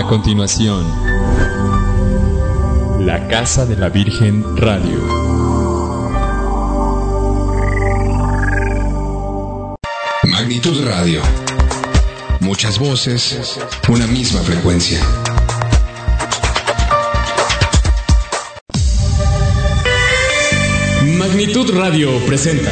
continuación, La Casa de la Virgen Radio. Magnitud Radio. Muchas voces, una misma frecuencia. Magnitud Radio presenta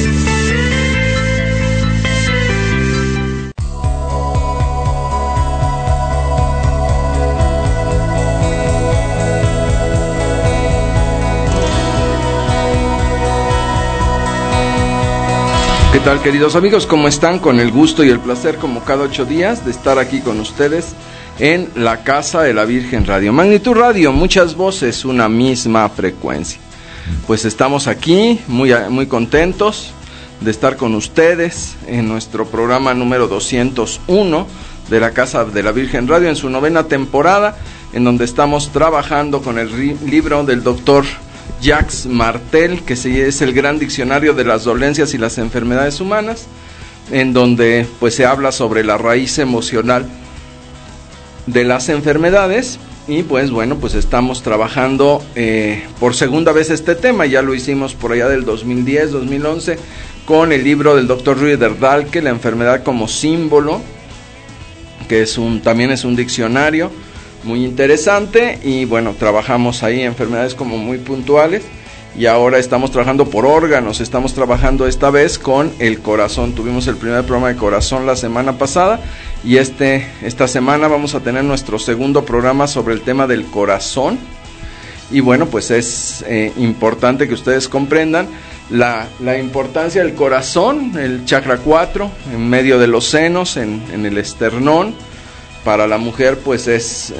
¿Qué tal, queridos amigos? ¿Cómo están? Con el gusto y el placer, como cada 8 días, de estar aquí con ustedes en la Casa de la Virgen Radio. Magnitud Radio, muchas voces, una misma frecuencia. Pues estamos aquí muy contentos de estar con ustedes en nuestro programa número 201 de la Casa de la Virgen Radio, en su 9ª temporada, en donde estamos trabajando con el libro del doctor Jacques Martel, que es el gran diccionario de las dolencias y las enfermedades humanas, en donde pues se habla sobre la raíz emocional de las enfermedades. Y pues bueno, pues estamos trabajando por segunda vez este tema. Ya lo hicimos por allá del 2010, 2011 con el libro del doctor Rüdiger Dahlke, La enfermedad como símbolo, que también es un diccionario muy interesante. Y bueno, trabajamos ahí enfermedades como muy puntuales, y ahora estamos trabajando por órganos. Estamos trabajando esta vez con el corazón. Tuvimos el primer programa de corazón la semana pasada, y esta semana vamos a tener nuestro segundo programa sobre el tema del corazón. Y bueno, pues es importante que ustedes comprendan la importancia del corazón, el chakra 4, en medio de los senos, en el esternón. Para la mujer pues es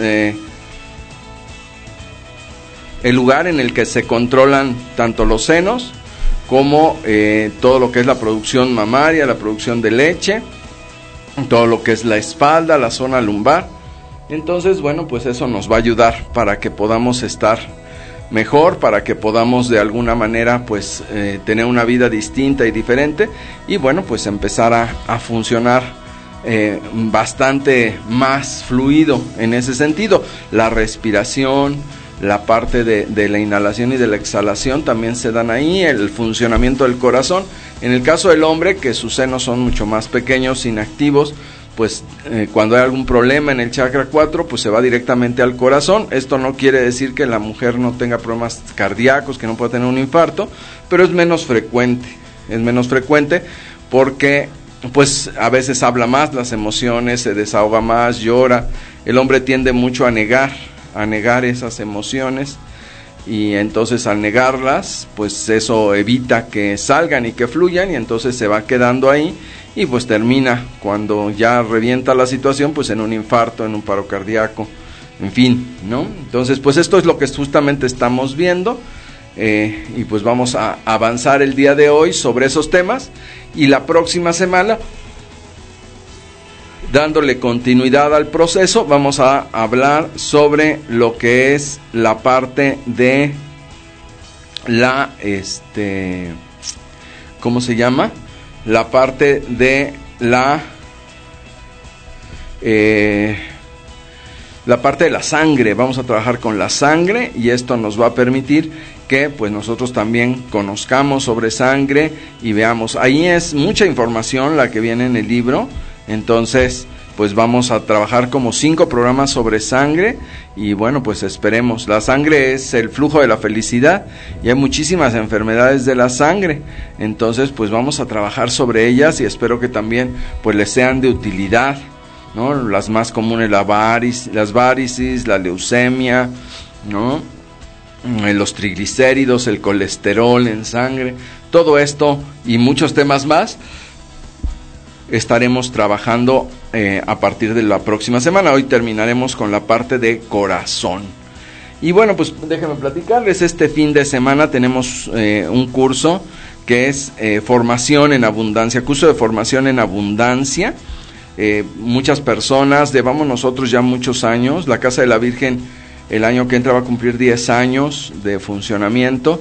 el lugar en el que se controlan tanto los senos como todo lo que es la producción mamaria, la producción de leche, todo lo que es la espalda, la zona lumbar. Entonces bueno, pues eso nos va a ayudar para que podamos estar mejor, para que podamos de alguna manera pues tener una vida distinta y diferente, y bueno, pues empezar a funcionar bastante más fluido en ese sentido. La respiración, la parte de la inhalación y de la exhalación también se dan ahí, el funcionamiento del corazón. En el caso del hombre, que sus senos son mucho más pequeños, inactivos, pues cuando hay algún problema en el chakra 4, pues se va directamente al corazón. Esto no quiere decir que la mujer no tenga problemas cardíacos, que no pueda tener un infarto, pero es menos frecuente porque pues a veces habla más las emociones, se desahoga más, llora. El hombre tiende mucho a negar esas emociones, y entonces al negarlas, pues eso evita que salgan y que fluyan, y entonces se va quedando ahí, y pues termina, cuando ya revienta la situación, pues en un infarto, en un paro cardíaco, en fin, ¿no? Entonces pues esto es lo que justamente estamos viendo, y pues vamos a avanzar el día de hoy sobre esos temas. Y la próxima semana, dándole continuidad al proceso, vamos a hablar sobre lo que es la parte de la, ¿cómo se llama? La parte de la parte de la sangre. Vamos a trabajar con la sangre, y esto nos va a permitir que pues nosotros también conozcamos sobre sangre y veamos. Ahí es mucha información la que viene en el libro. Entonces pues vamos a trabajar como 5 programas sobre sangre, y bueno, pues esperemos. La sangre es el flujo de la felicidad, y hay muchísimas enfermedades de la sangre. Entonces pues vamos a trabajar sobre ellas, y espero que también pues les sean de utilidad, ¿no? Las más comunes, las varices, la leucemia, ¿no? Los triglicéridos, el colesterol en sangre, todo esto y muchos temas más estaremos trabajando a partir de la próxima semana. Hoy terminaremos con la parte de corazón. Y bueno, pues déjenme platicarles, este fin de semana tenemos un curso que es formación en abundancia, curso de formación en abundancia. Muchas personas, llevamos nosotros ya muchos años, la Casa de la Virgen el año que entra va a cumplir 10 años de funcionamiento.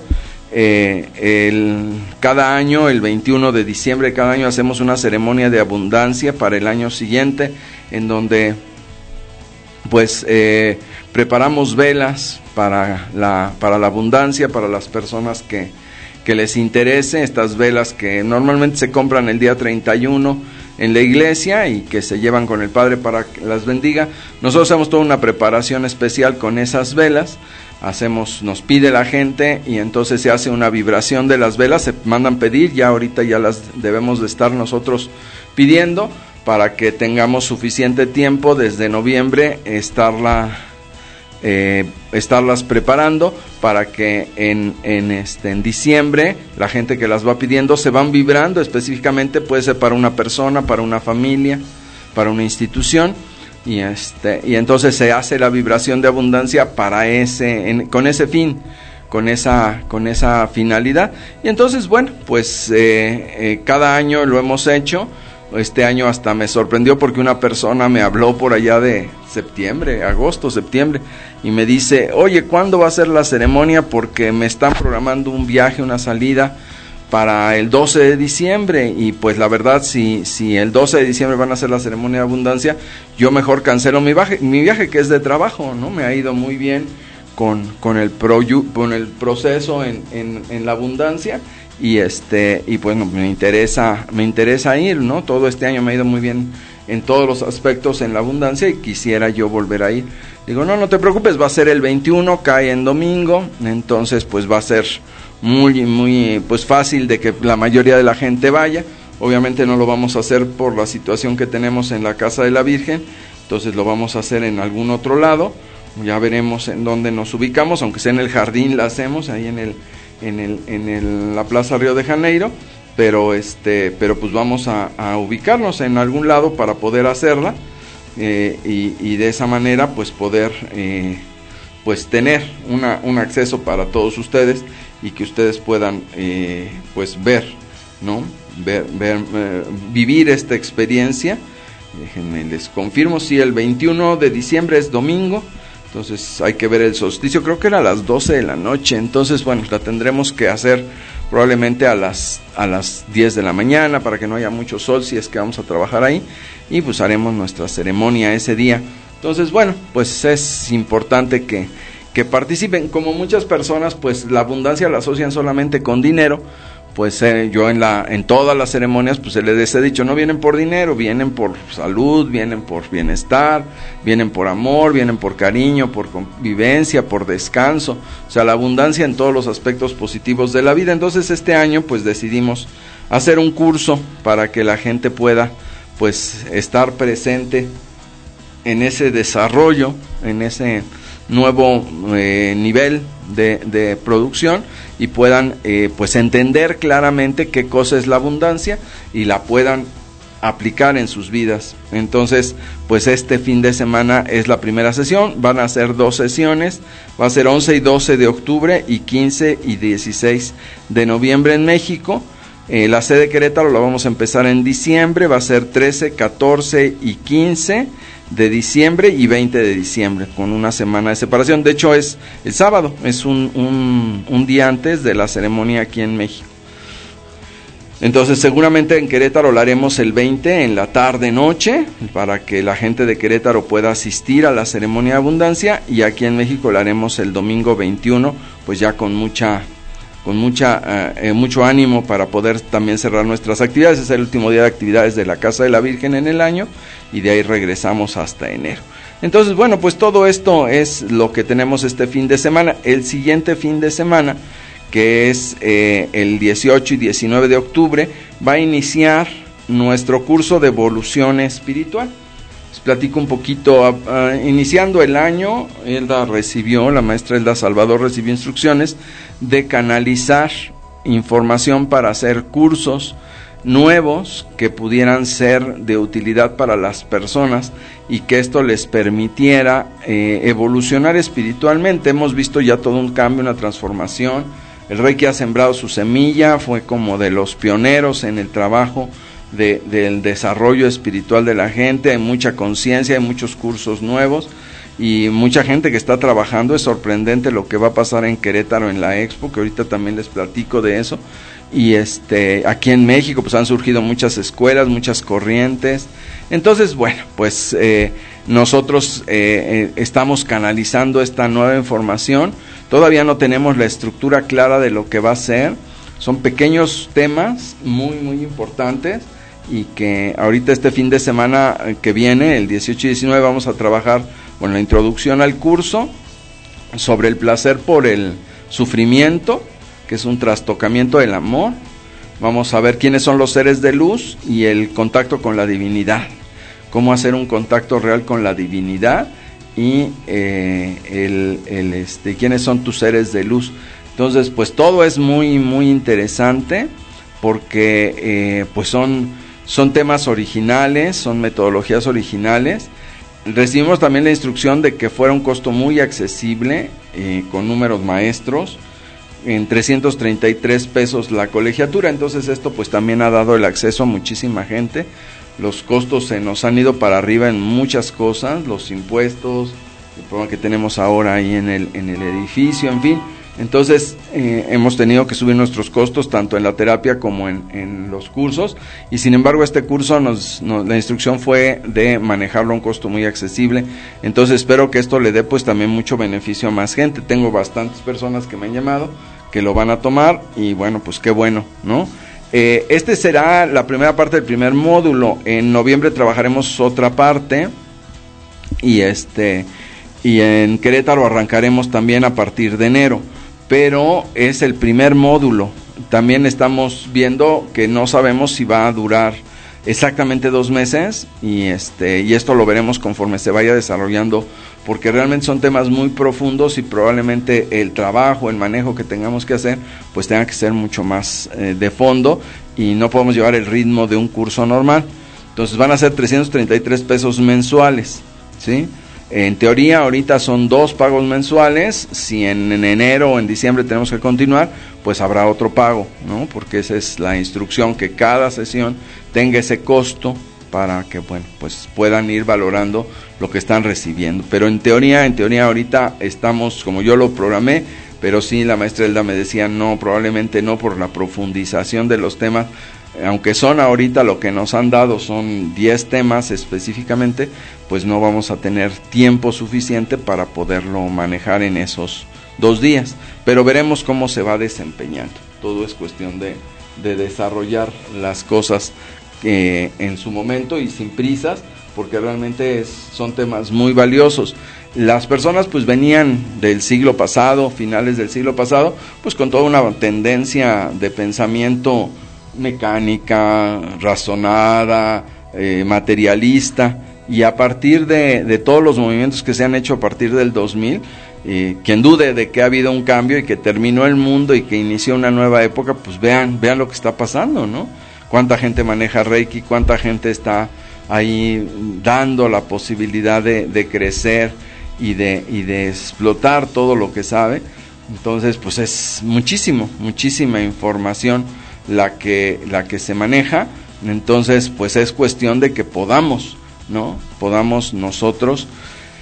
Cada año, el 21 de diciembre de cada año, hacemos una ceremonia de abundancia para el año siguiente, en donde pues preparamos velas para la abundancia, para las personas que les interese, estas velas que normalmente se compran el día 31 en la iglesia y que se llevan con el Padre para que las bendiga. Nosotros hacemos toda una preparación especial con esas velas, nos pide la gente y entonces se hace una vibración de las velas, se mandan pedir, ya ahorita ya las debemos de estar nosotros pidiendo para que tengamos suficiente tiempo desde noviembre estarlas preparando para que en diciembre la gente que las va pidiendo se van vibrando específicamente, puede ser para una persona, para una familia, para una institución, y entonces se hace la vibración de abundancia para con ese fin, con esa finalidad. Y entonces bueno, pues cada año lo hemos hecho. Este año hasta me sorprendió porque una persona me habló por allá de agosto, septiembre, y me dice, oye, ¿cuándo va a ser la ceremonia? Porque me están programando un viaje, una salida para el 12 de diciembre, y pues la verdad, si el 12 de diciembre van a hacer la ceremonia de abundancia, yo mejor cancelo mi viaje que es de trabajo, ¿no? Me ha ido muy bien con el proceso en la abundancia, y pues no, me interesa ir, ¿no? Todo este año me ha ido muy bien en todos los aspectos en la abundancia y quisiera yo volver a ir. Digo, no te preocupes, va a ser el 21, cae en domingo, entonces pues va a ser muy pues fácil de que la mayoría de la gente vaya. Obviamente no lo vamos a hacer por la situación que tenemos en la Casa de la Virgen, entonces lo vamos a hacer en algún otro lado, ya veremos en dónde nos ubicamos, aunque sea en el jardín la hacemos, ahí en la Plaza Río de Janeiro, pero pues vamos a ubicarnos en algún lado para poder hacerla, y de esa manera pues poder pues tener un acceso para todos ustedes y que ustedes puedan pues ver, ¿no? Vivir esta experiencia. Déjenme les confirmo, si el 21 de diciembre es domingo, entonces hay que ver el solsticio, creo que era a las 12 de la noche, entonces bueno, la tendremos que hacer probablemente a las 10 de la mañana para que no haya mucho sol si es que vamos a trabajar ahí, y pues haremos nuestra ceremonia ese día. Entonces bueno, pues es importante que participen. Como muchas personas pues la abundancia la asocian solamente con dinero, pues yo en todas las ceremonias pues les he dicho, no vienen por dinero, vienen por salud, vienen por bienestar, vienen por amor, vienen por cariño, por convivencia, por descanso, o sea, la abundancia en todos los aspectos positivos de la vida. Entonces este año pues decidimos hacer un curso para que la gente pueda pues estar presente en ese desarrollo, en ese nuevo nivel de producción, y puedan pues entender claramente qué cosa es la abundancia y la puedan aplicar en sus vidas. Entonces pues este fin de semana es la primera sesión, van a ser 2 sesiones, va a ser 11 y 12 de octubre y 15 y 16 de noviembre en México. La sede de Querétaro la vamos a empezar en diciembre, va a ser 13, 14 y 15 de diciembre y 20 de diciembre, con una semana de separación. De hecho es el sábado, es un día antes de la ceremonia aquí en México. Entonces seguramente en Querétaro la haremos el 20 en la tarde noche, para que la gente de Querétaro pueda asistir a la ceremonia de abundancia, y aquí en México la haremos el domingo 21, pues ya con mucho ánimo para poder también cerrar nuestras actividades. Es el último día de actividades de la Casa de la Virgen en el año, y de ahí regresamos hasta enero. Entonces bueno, pues todo esto es lo que tenemos este fin de semana. El siguiente fin de semana, que es el 18 y 19 de octubre, va a iniciar nuestro curso de evolución espiritual. Les platico un poquito. Iniciando el año, la maestra Elda Salvador recibió instrucciones de canalizar información para hacer cursos nuevos que pudieran ser de utilidad para las personas, y que esto les permitiera evolucionar espiritualmente. Hemos visto ya todo un cambio, una transformación. El Reiki ha sembrado su semilla, fue como de los pioneros en el trabajo del desarrollo espiritual de la gente. Hay mucha conciencia, hay muchos cursos nuevos y mucha gente que está trabajando. Es sorprendente lo que va a pasar en Querétaro en la Expo, que ahorita también les platico de eso. Y aquí en México pues han surgido muchas escuelas, muchas corrientes. Entonces bueno, pues nosotros estamos canalizando esta nueva información. Todavía no tenemos la estructura clara de lo que va a ser. Son pequeños temas muy, muy importantes y que ahorita este fin de semana que viene, el 18 y 19, vamos a trabajar la introducción al curso sobre el placer por el sufrimiento, que es un trastocamiento del amor. Vamos a ver quiénes son los seres de luz y el contacto con la divinidad, cómo hacer un contacto real con la divinidad y quiénes son tus seres de luz. Entonces, pues todo es muy, muy interesante porque pues son temas originales, son metodologías originales. Recibimos también la instrucción de que fuera un costo muy accesible, con números maestros, en 333 pesos la colegiatura. Entonces esto pues también ha dado el acceso a muchísima gente. Los costos se nos han ido para arriba en muchas cosas, los impuestos, el problema que tenemos ahora ahí en el edificio, en fin. Entonces hemos tenido que subir nuestros costos tanto en la terapia como en los cursos, y sin embargo este curso la instrucción fue de manejarlo a un costo muy accesible. Entonces espero que esto le dé pues también mucho beneficio a más gente. Tengo bastantes personas que me han llamado que lo van a tomar y bueno, pues qué bueno, ¿no? Este será la primera parte del primer módulo. En noviembre trabajaremos otra parte y en Querétaro arrancaremos también a partir de enero. Pero es el primer módulo. También estamos viendo que no sabemos si va a durar exactamente 2 meses y esto lo veremos conforme se vaya desarrollando, porque realmente son temas muy profundos y probablemente el trabajo, el manejo que tengamos que hacer pues tenga que ser mucho más de fondo y no podemos llevar el ritmo de un curso normal. Entonces van a ser 333 pesos mensuales, ¿sí? En teoría ahorita son 2 pagos mensuales. Si en enero o en diciembre tenemos que continuar, pues habrá otro pago, ¿no? Porque esa es la instrucción, que cada sesión tenga ese costo para que bueno, pues puedan ir valorando lo que están recibiendo. Pero en teoría ahorita estamos como yo lo programé, pero sí la maestra Elda me decía no, probablemente no, por la profundización de los temas. Aunque son ahorita lo que nos han dado son 10 temas específicamente, pues no vamos a tener tiempo suficiente para poderlo manejar en esos 2 días, pero veremos cómo se va desempeñando. Todo es cuestión de desarrollar las cosas en su momento y sin prisas, porque realmente son temas muy valiosos. Las personas pues venían del siglo pasado, finales del siglo pasado, pues con toda una tendencia de pensamiento mecánica, razonada, materialista, y a partir de todos los movimientos que se han hecho a partir del 2000, quien dude de que ha habido un cambio y que terminó el mundo y que inició una nueva época, pues vean lo que está pasando, ¿no? Cuánta gente maneja Reiki, cuánta gente está ahí dando la posibilidad de crecer y de explotar todo lo que sabe. Entonces pues es muchísima información la que se maneja. Entonces pues es cuestión de que podamos nosotros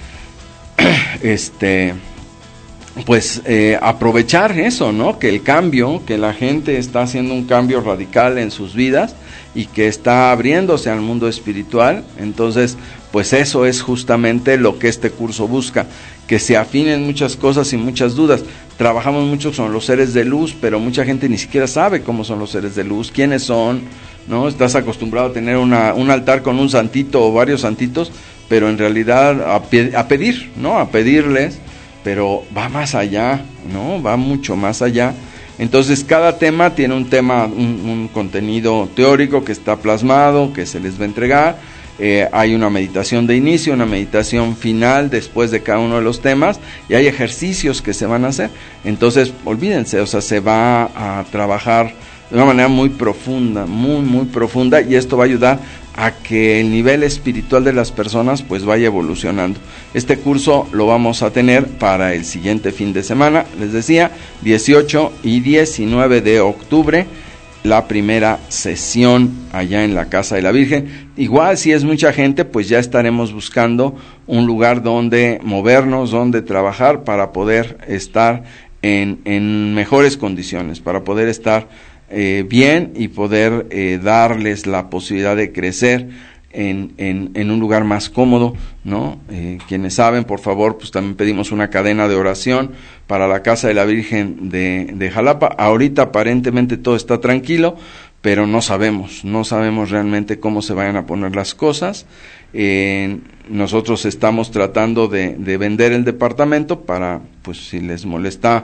aprovechar eso, ¿no? Que el cambio, que la gente está haciendo un cambio radical en sus vidas y que está abriéndose al mundo espiritual. Entonces pues eso es justamente lo que este curso busca, que se afinen muchas cosas y muchas dudas. Trabajamos mucho con los seres de luz, pero mucha gente ni siquiera sabe cómo son los seres de luz, quiénes son, ¿no? Estás acostumbrado a tener un altar con un santito o varios santitos, pero en realidad a pedir, ¿no? A pedirles, pero va más allá, ¿no? Va mucho más allá. Entonces cada tema tiene un contenido teórico que está plasmado, que se les va a entregar. Hay una meditación de inicio, una meditación final después de cada uno de los temas, y hay ejercicios que se van a hacer. Entonces olvídense, o sea, se va a trabajar de una manera muy profunda, muy profunda, y esto va a ayudar a que el nivel espiritual de las personas pues vaya evolucionando. Este curso lo vamos a tener para el siguiente fin de semana, les decía, 18 y 19 de octubre, la primera sesión allá en la Casa de la Virgen. Igual si es mucha gente, pues ya estaremos buscando un lugar donde movernos, donde trabajar para poder estar en mejores condiciones, para poder estar bien y poder darles la posibilidad de crecer en un lugar más cómodo, ¿no? Quienes saben, por favor, pues también pedimos una cadena de oración para la Casa de la Virgen de Jalapa. Ahorita aparentemente todo está tranquilo, pero no sabemos realmente cómo se vayan a poner las cosas. Nosotros estamos tratando de vender el departamento para, pues si les molesta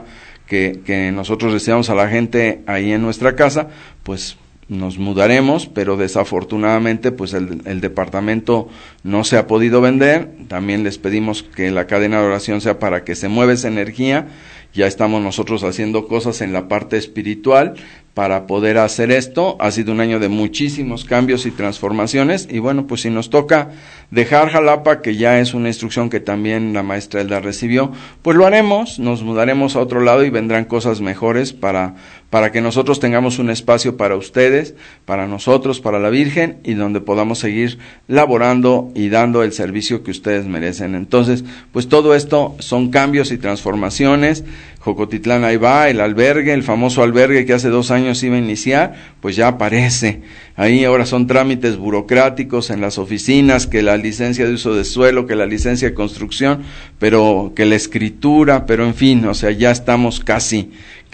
que nosotros recibamos a la gente ahí en nuestra casa, pues nos mudaremos, pero desafortunadamente pues el departamento no se ha podido vender. También les pedimos que la cadena de oración sea para que se mueva esa energía. Ya estamos nosotros haciendo cosas en la parte espiritual para poder hacer esto. Ha sido un año de muchísimos cambios y transformaciones, y bueno, pues si nos toca dejar Jalapa, que ya es una instrucción que también la maestra Elda recibió, pues lo haremos, nos mudaremos a otro lado y vendrán cosas mejores para que nosotros tengamos un espacio para ustedes, para nosotros, para la Virgen, y donde podamos seguir laborando y dando el servicio que ustedes merecen. Entonces, pues todo esto son cambios y transformaciones. Jocotitlán, ahí va, el albergue, el famoso albergue que hace 2 años iba a iniciar, pues ya aparece. Ahí ahora son trámites burocráticos en las oficinas, que la licencia de uso de suelo, que la licencia de construcción, pero que la escritura, pero en fin, o sea, ya estamos casi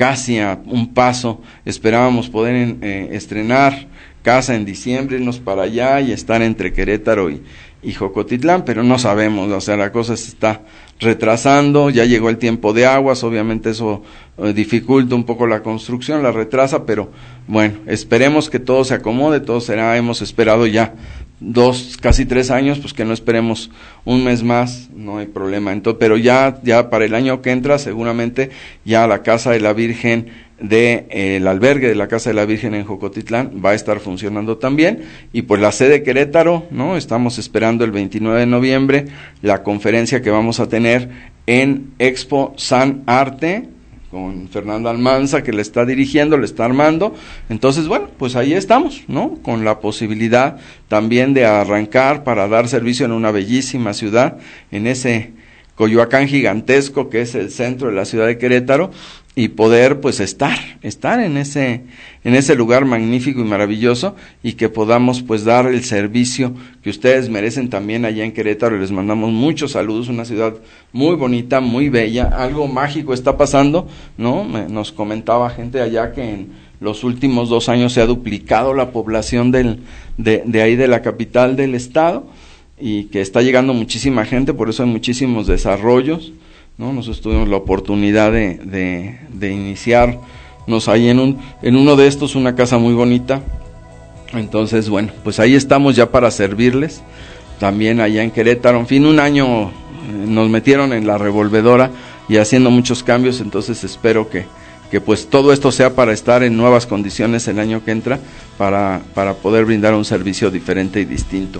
a un paso. Esperábamos poder estrenar casa en diciembre, irnos para allá y estar entre Querétaro y Jocotitlán, pero no sabemos, o sea, la cosa se está retrasando. Ya llegó el tiempo de aguas, obviamente eso dificulta un poco la construcción, la retrasa, pero bueno, esperemos que todo se acomode. Todo será, hemos esperado ya 2, casi 3 años, pues que no esperemos un mes más, no hay problema. Entonces, pero ya para el año que entra, seguramente ya la Casa de la Virgen el albergue de la Casa de la Virgen en Jocotitlán va a estar funcionando también, y pues la sede Querétaro, ¿no? Estamos esperando el 29 de noviembre la conferencia que vamos a tener en Expo San Arte, con Fernando Almanza, que le está dirigiendo, le está armando. Entonces, bueno, pues ahí estamos, ¿no? Con la posibilidad también de arrancar para dar servicio en una bellísima ciudad, en ese Coyoacán gigantesco que es el centro de la ciudad de Querétaro, y poder pues estar en ese lugar magnífico y maravilloso, y que podamos pues dar el servicio que ustedes merecen también allá en Querétaro. Les mandamos muchos saludos, una ciudad muy bonita, muy bella. Algo mágico está pasando, ¿no? Nos comentaba gente allá que en los últimos 2 años se ha duplicado la población de ahí, de la capital del estado, y que está llegando muchísima gente, por eso hay muchísimos desarrollos, ¿no? Nosotros tuvimos la oportunidad de iniciarnos ahí en uno de estos, una casa muy bonita. Entonces, bueno, pues ahí estamos ya para servirles, también allá en Querétaro. En fin, un año nos metieron en la revolvedora y haciendo muchos cambios, entonces espero que pues todo esto sea para estar en nuevas condiciones el año que entra, para poder brindar un servicio diferente y distinto.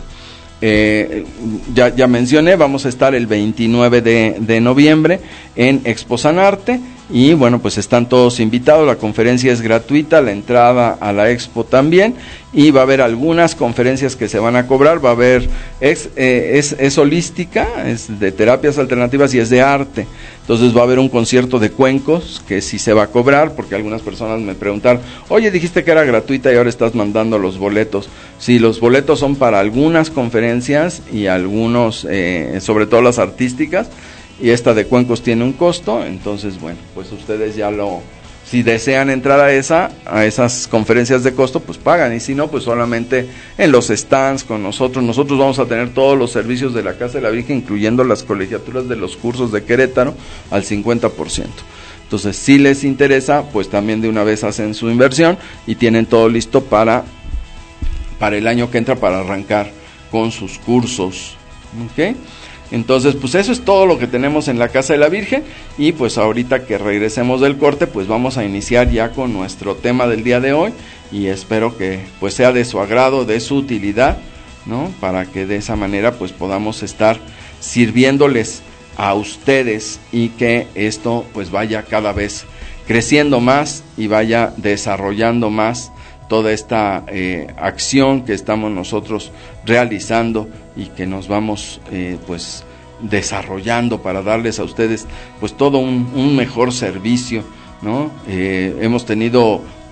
Ya mencioné, vamos a estar el 29 de noviembre en Expo San Arte, y bueno, pues están todos invitados. La conferencia es gratuita, la entrada a la expo también, y va a haber algunas conferencias que se van a cobrar. Va a haber, es holística, es de terapias alternativas y es de arte. Entonces va a haber un concierto de cuencos que sí se va a cobrar, porque algunas personas me preguntaron, oye, dijiste que era gratuita y ahora estás mandando los boletos. Sí, los boletos son para algunas conferencias y algunos, sobre todo las artísticas, y esta de cuencos tiene un costo. Entonces, bueno, pues ustedes si desean entrar a esas conferencias de costo, pues pagan, y si no, pues solamente en los stands con nosotros. Nosotros vamos a tener todos los servicios de la Casa de la Virgen, incluyendo las colegiaturas de los cursos de Querétaro, al 50%. Entonces, si les interesa, pues también de una vez hacen su inversión y tienen todo listo para el año que entra, para arrancar con sus cursos, ¿ok? Entonces, pues eso es todo lo que tenemos en la Casa de la Virgen, y pues ahorita que regresemos del corte, pues vamos a iniciar ya con nuestro tema del día de hoy, y espero que pues sea de su agrado, de su utilidad, ¿no? Para que de esa manera pues podamos estar sirviéndoles a ustedes, y que esto pues vaya cada vez creciendo más y vaya desarrollando más toda esta acción que estamos nosotros realizando, y que nos vamos pues desarrollando para darles a ustedes pues todo un mejor servicio, ¿no? Hemos tenido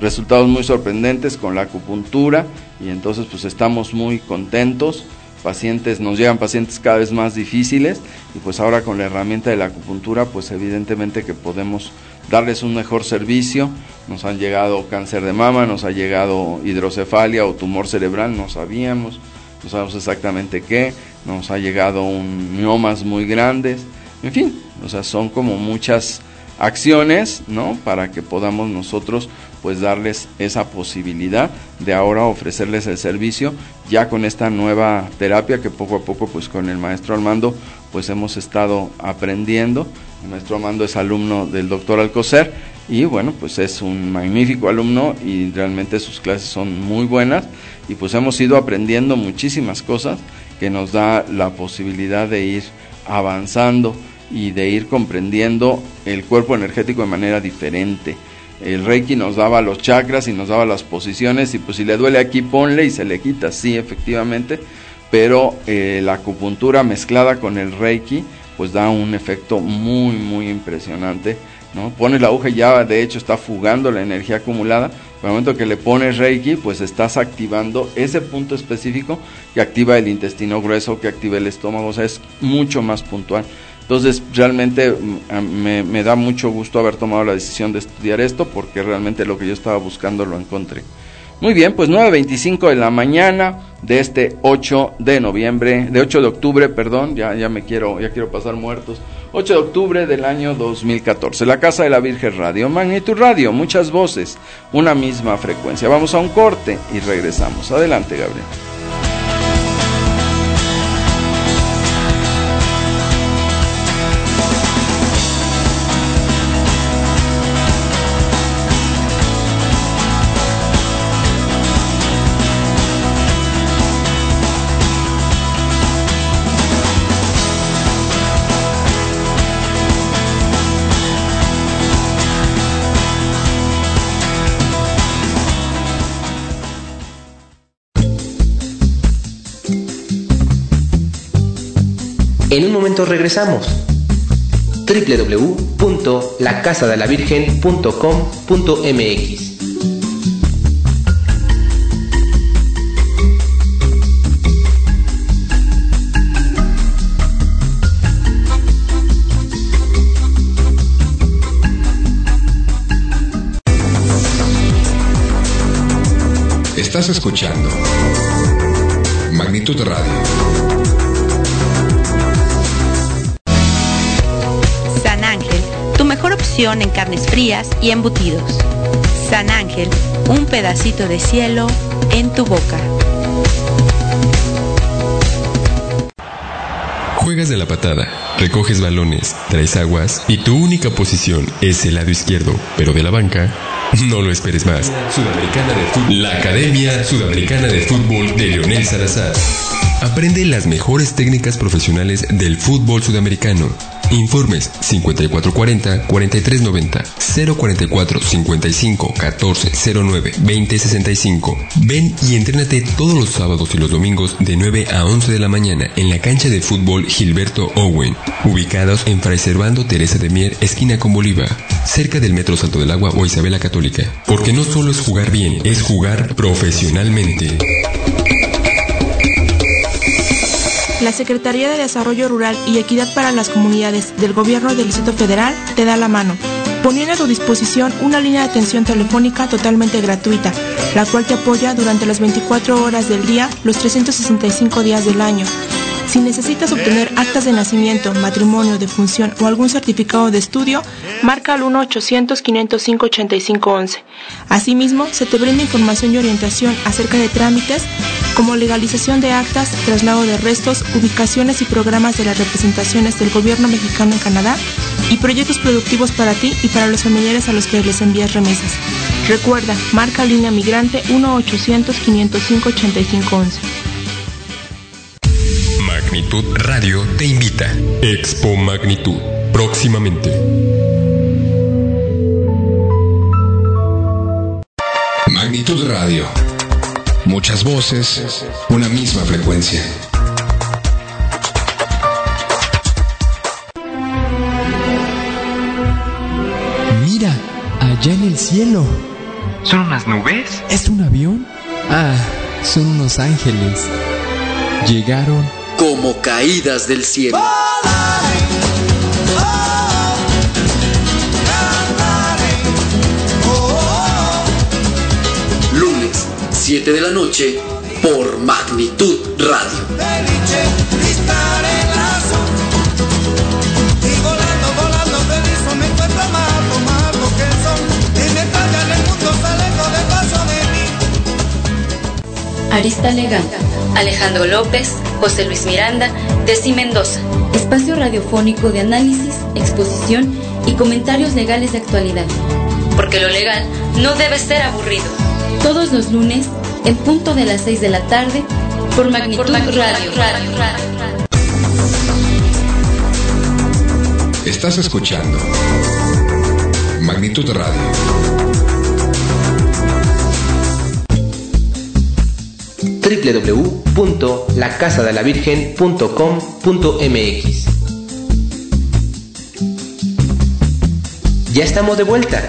resultados muy sorprendentes con la acupuntura, y entonces pues estamos muy contentos. Nos llegan pacientes cada vez más difíciles, y pues ahora con la herramienta de la acupuntura pues evidentemente que podemos darles un mejor servicio. Nos han llegado cáncer de mama, nos ha llegado hidrocefalia o tumor cerebral, no sabíamos exactamente qué, nos ha llegado miomas muy grandes, en fin, o sea, son como muchas acciones, ¿no?, para que podamos nosotros pues darles esa posibilidad de ahora ofrecerles el servicio ya con esta nueva terapia que poco a poco pues con el maestro Armando pues hemos estado aprendiendo. El maestro Armando es alumno del doctor Alcocer y bueno, pues es un magnífico alumno y realmente sus clases son muy buenas, y pues hemos ido aprendiendo muchísimas cosas que nos da la posibilidad de ir avanzando y de ir comprendiendo el cuerpo energético de manera diferente. El Reiki nos daba los chakras y nos daba las posiciones, y pues si le duele aquí ponle y se le quita, sí, efectivamente, pero la acupuntura mezclada con el Reiki pues da un efecto muy muy impresionante, ¿no? Pones la aguja y ya de hecho está fugando la energía acumulada. Por el momento que le pones Reiki pues estás activando ese punto específico que activa el intestino grueso, que activa el estómago, o sea, es mucho más puntual. Entonces realmente me da mucho gusto haber tomado la decisión de estudiar esto, porque realmente lo que yo estaba buscando lo encontré. Muy bien, pues 9:25 de la mañana de este 8 de octubre, perdón, ya quiero pasar muertos. 8 de octubre del año 2014. La Casa de la Virgen Radio, Magnitud Radio, muchas voces, una misma frecuencia. Vamos a un corte y regresamos. Adelante, Gabriel. En un momento regresamos. www.lacasadelavirgen.com.mx. Estás escuchando Magnitud Radio. San Ángel, tu mejor opción en carnes frías y embutidos. San Ángel, un pedacito de cielo en tu boca. Juegas de la patada, recoges balones, traes aguas y tu única posición es el lado izquierdo, pero de la banca. No lo esperes más. Sudamericana de Fútbol. La Academia Sudamericana de Fútbol de Leonel Salazar. Aprende las mejores técnicas profesionales del fútbol sudamericano. Informes 5440-4390, 044-55-1409-2065. Ven y entrénate todos los sábados y los domingos de 9 a 11 de la mañana en la cancha de fútbol Gilberto Owen, ubicados en Fray Servando Teresa de Mier, esquina con Bolívar, cerca del Metro Salto del Agua o Isabela Católica. Porque no solo es jugar bien, es jugar profesionalmente. La Secretaría de Desarrollo Rural y Equidad para las Comunidades del Gobierno del Distrito Federal te da la mano, poniendo a tu disposición una línea de atención telefónica totalmente gratuita, la cual te apoya durante las 24 horas del día, los 365 días del año. Si necesitas obtener actas de nacimiento, matrimonio, defunción o algún certificado de estudio, marca al 1-800-505-8511. Asimismo, se te brinda información y orientación acerca de trámites como legalización de actas, traslado de restos, ubicaciones y programas de las representaciones del gobierno mexicano en Canadá y proyectos productivos para ti y para los familiares a los que les envías remesas. Recuerda, marca línea migrante 1-800-505-8511. Magnitud Radio te invita. Expo Magnitud, próximamente. Magnitud Radio. Muchas voces, una misma frecuencia. Mira, allá en el cielo. ¿Son unas nubes? ¿Es un avión? Ah, son unos ángeles. Llegaron como caídas del cielo. Lunes, 7 de la noche, por Magnitud Radio. Arista Legal, Alejandro López, José Luis Miranda, Desi Mendoza. Espacio radiofónico de análisis, exposición y comentarios legales de actualidad. Porque lo legal no debe ser aburrido. Todos los lunes, en punto de las 6 de la tarde, por Magnitud Radio. Estás escuchando Magnitud Radio. www.lacasadelavirgen.com.mx. Ya estamos de vuelta.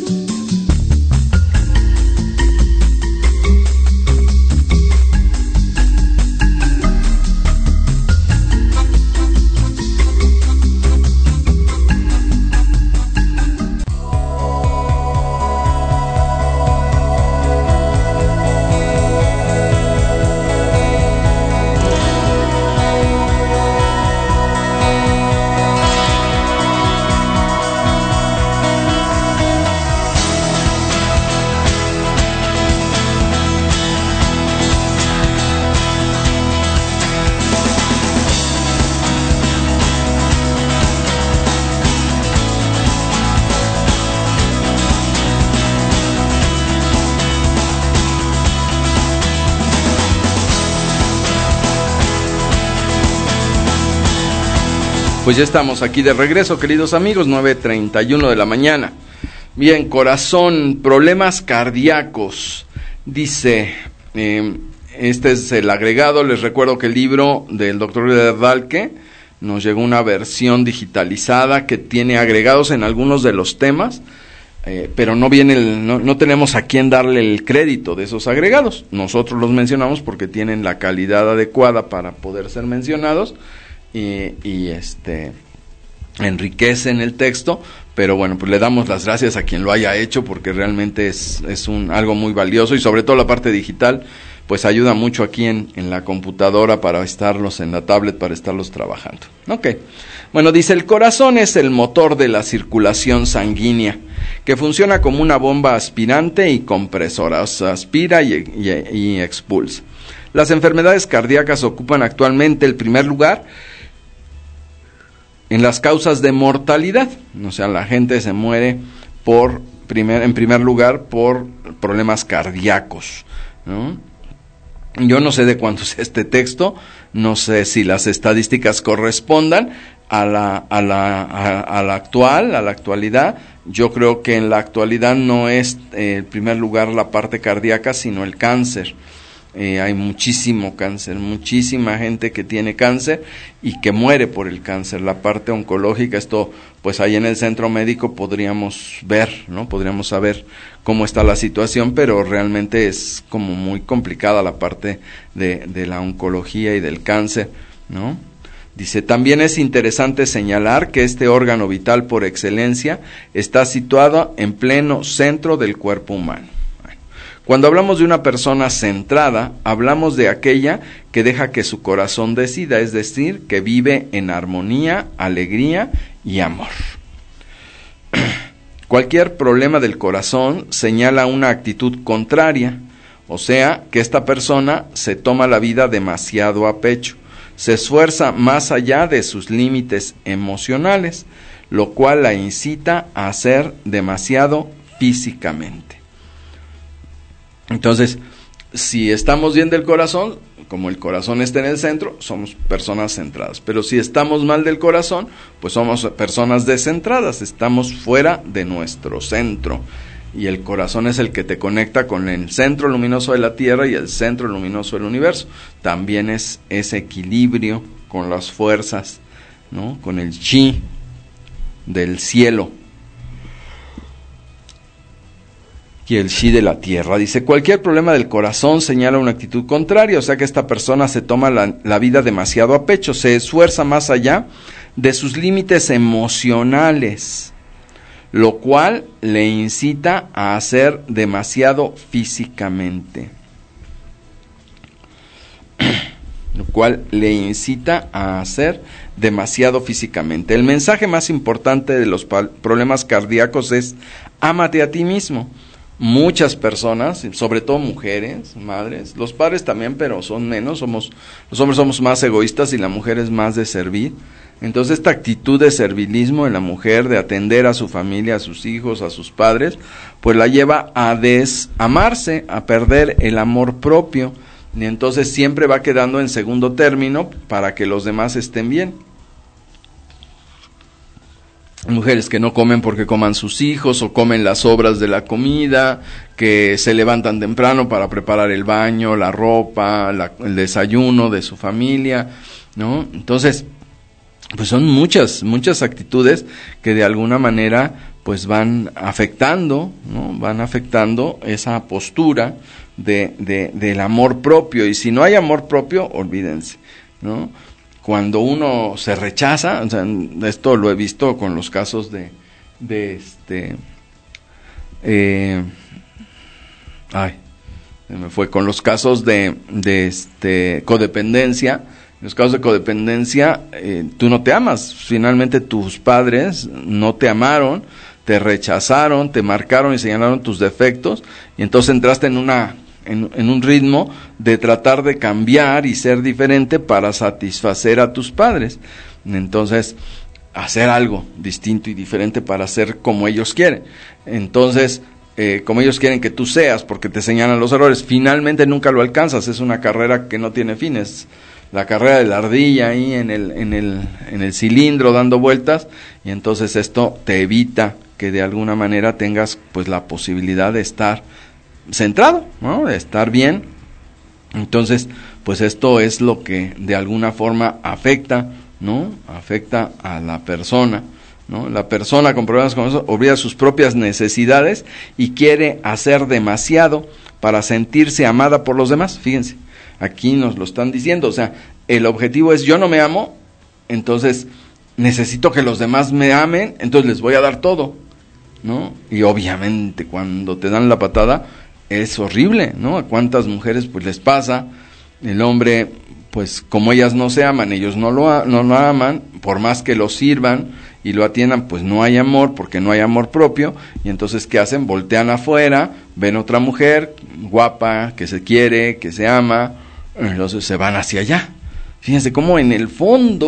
Pues ya estamos aquí de regreso, queridos amigos, 9:31 de la mañana. Bien, corazón, problemas cardíacos. Dice, este es el agregado. Les recuerdo que el libro del doctor Dalke nos llegó una versión digitalizada que tiene agregados en algunos de los temas, pero no viene no tenemos a quién darle el crédito de esos agregados. Nosotros los mencionamos porque tienen la calidad adecuada para poder ser mencionados. Y enriquecen el texto, pero bueno, pues le damos las gracias a quien lo haya hecho porque realmente es algo muy valioso, y sobre todo la parte digital pues ayuda mucho aquí en la computadora para estarlos, en la tablet para estarlos trabajando. Ok, bueno, dice: el corazón es el motor de la circulación sanguínea que funciona como una bomba aspirante y compresora, o sea, aspira y expulsa. Las enfermedades cardíacas ocupan actualmente el primer lugar en las causas de mortalidad, o sea, la gente se muere en primer lugar por problemas cardíacos, ¿no? Yo no sé de cuánto es este texto, no sé si las estadísticas correspondan a la actualidad. Yo creo que en la actualidad no es en primer lugar la parte cardíaca, sino el cáncer. Hay muchísimo cáncer, muchísima gente que tiene cáncer y que muere por el cáncer. La parte oncológica, esto pues ahí en el centro médico podríamos ver, ¿no? Podríamos saber cómo está la situación, pero realmente es como muy complicada la parte de la oncología y del cáncer, ¿no? Dice: también es interesante señalar que este órgano vital por excelencia está situado en pleno centro del cuerpo humano. Cuando hablamos de una persona centrada, hablamos de aquella que deja que su corazón decida, es decir, que vive en armonía, alegría y amor. Cualquier problema del corazón señala una actitud contraria, o sea, que esta persona se toma la vida demasiado a pecho, se esfuerza más allá de sus límites emocionales, lo cual la incita a hacer demasiado físicamente. Entonces, si estamos bien del corazón, como el corazón está en el centro, somos personas centradas. Pero si estamos mal del corazón, pues somos personas descentradas, estamos fuera de nuestro centro. Y el corazón es el que te conecta con el centro luminoso de la Tierra y el centro luminoso del universo. También es ese equilibrio con las fuerzas, ¿no? Con el chi del cielo. y el chi de la tierra. Dice, cualquier problema del corazón señala una actitud contraria, o sea que esta persona se toma la vida demasiado a pecho, se esfuerza más allá de sus límites emocionales, lo cual le incita a hacer demasiado físicamente. Lo cual le incita a hacer demasiado físicamente. El mensaje más importante de los problemas cardíacos es: ámate a ti mismo. Muchas personas, sobre todo mujeres, madres, los padres también, pero son menos, los hombres somos más egoístas y la mujer es más de servir. Entonces esta actitud de servilismo en la mujer, de atender a su familia, a sus hijos, a sus padres, pues la lleva a desamarse, a perder el amor propio, y entonces siempre va quedando en segundo término para que los demás estén bien. Mujeres que no comen porque coman sus hijos, o comen las sobras de la comida, que se levantan temprano para preparar el baño, la ropa, el desayuno de su familia, ¿no? Entonces, pues son muchas actitudes que de alguna manera pues van afectando, ¿no? Van afectando esa postura del amor propio. Y si no hay amor propio, olvídense, ¿no? Cuando uno se rechaza, o sea, esto lo he visto con los casos con los casos de codependencia. En los casos de codependencia, tú no te amas. Finalmente tus padres no te amaron, te rechazaron, te marcaron y señalaron tus defectos, y entonces entraste en un ritmo de tratar de cambiar y ser diferente para satisfacer a tus padres. Entonces, hacer algo distinto y diferente para ser como ellos quieren. Entonces, como ellos quieren que tú seas, porque te señalan los errores, finalmente nunca lo alcanzas. Es una carrera que no tiene fines. La carrera de la ardilla ahí en el cilindro dando vueltas, y entonces esto te evita que de alguna manera tengas pues la posibilidad de estar centrado, ¿no? De estar bien. Entonces, pues esto es lo que de alguna forma afecta, ¿no? Afecta a la persona, ¿no? La persona con problemas como eso olvida sus propias necesidades y quiere hacer demasiado para sentirse amada por los demás. Fíjense, aquí nos lo están diciendo, o sea, el objetivo es: yo no me amo, entonces necesito que los demás me amen, entonces les voy a dar todo, ¿no? Y obviamente cuando te dan la patada es horrible, ¿no? A cuántas mujeres pues les pasa, el hombre pues como ellas no se aman, ellos no lo aman, por más que lo sirvan y lo atiendan, pues no hay amor, porque no hay amor propio, y entonces ¿qué hacen? Voltean afuera, ven otra mujer guapa, que se quiere, que se ama, entonces se van hacia allá. Fíjense cómo en el fondo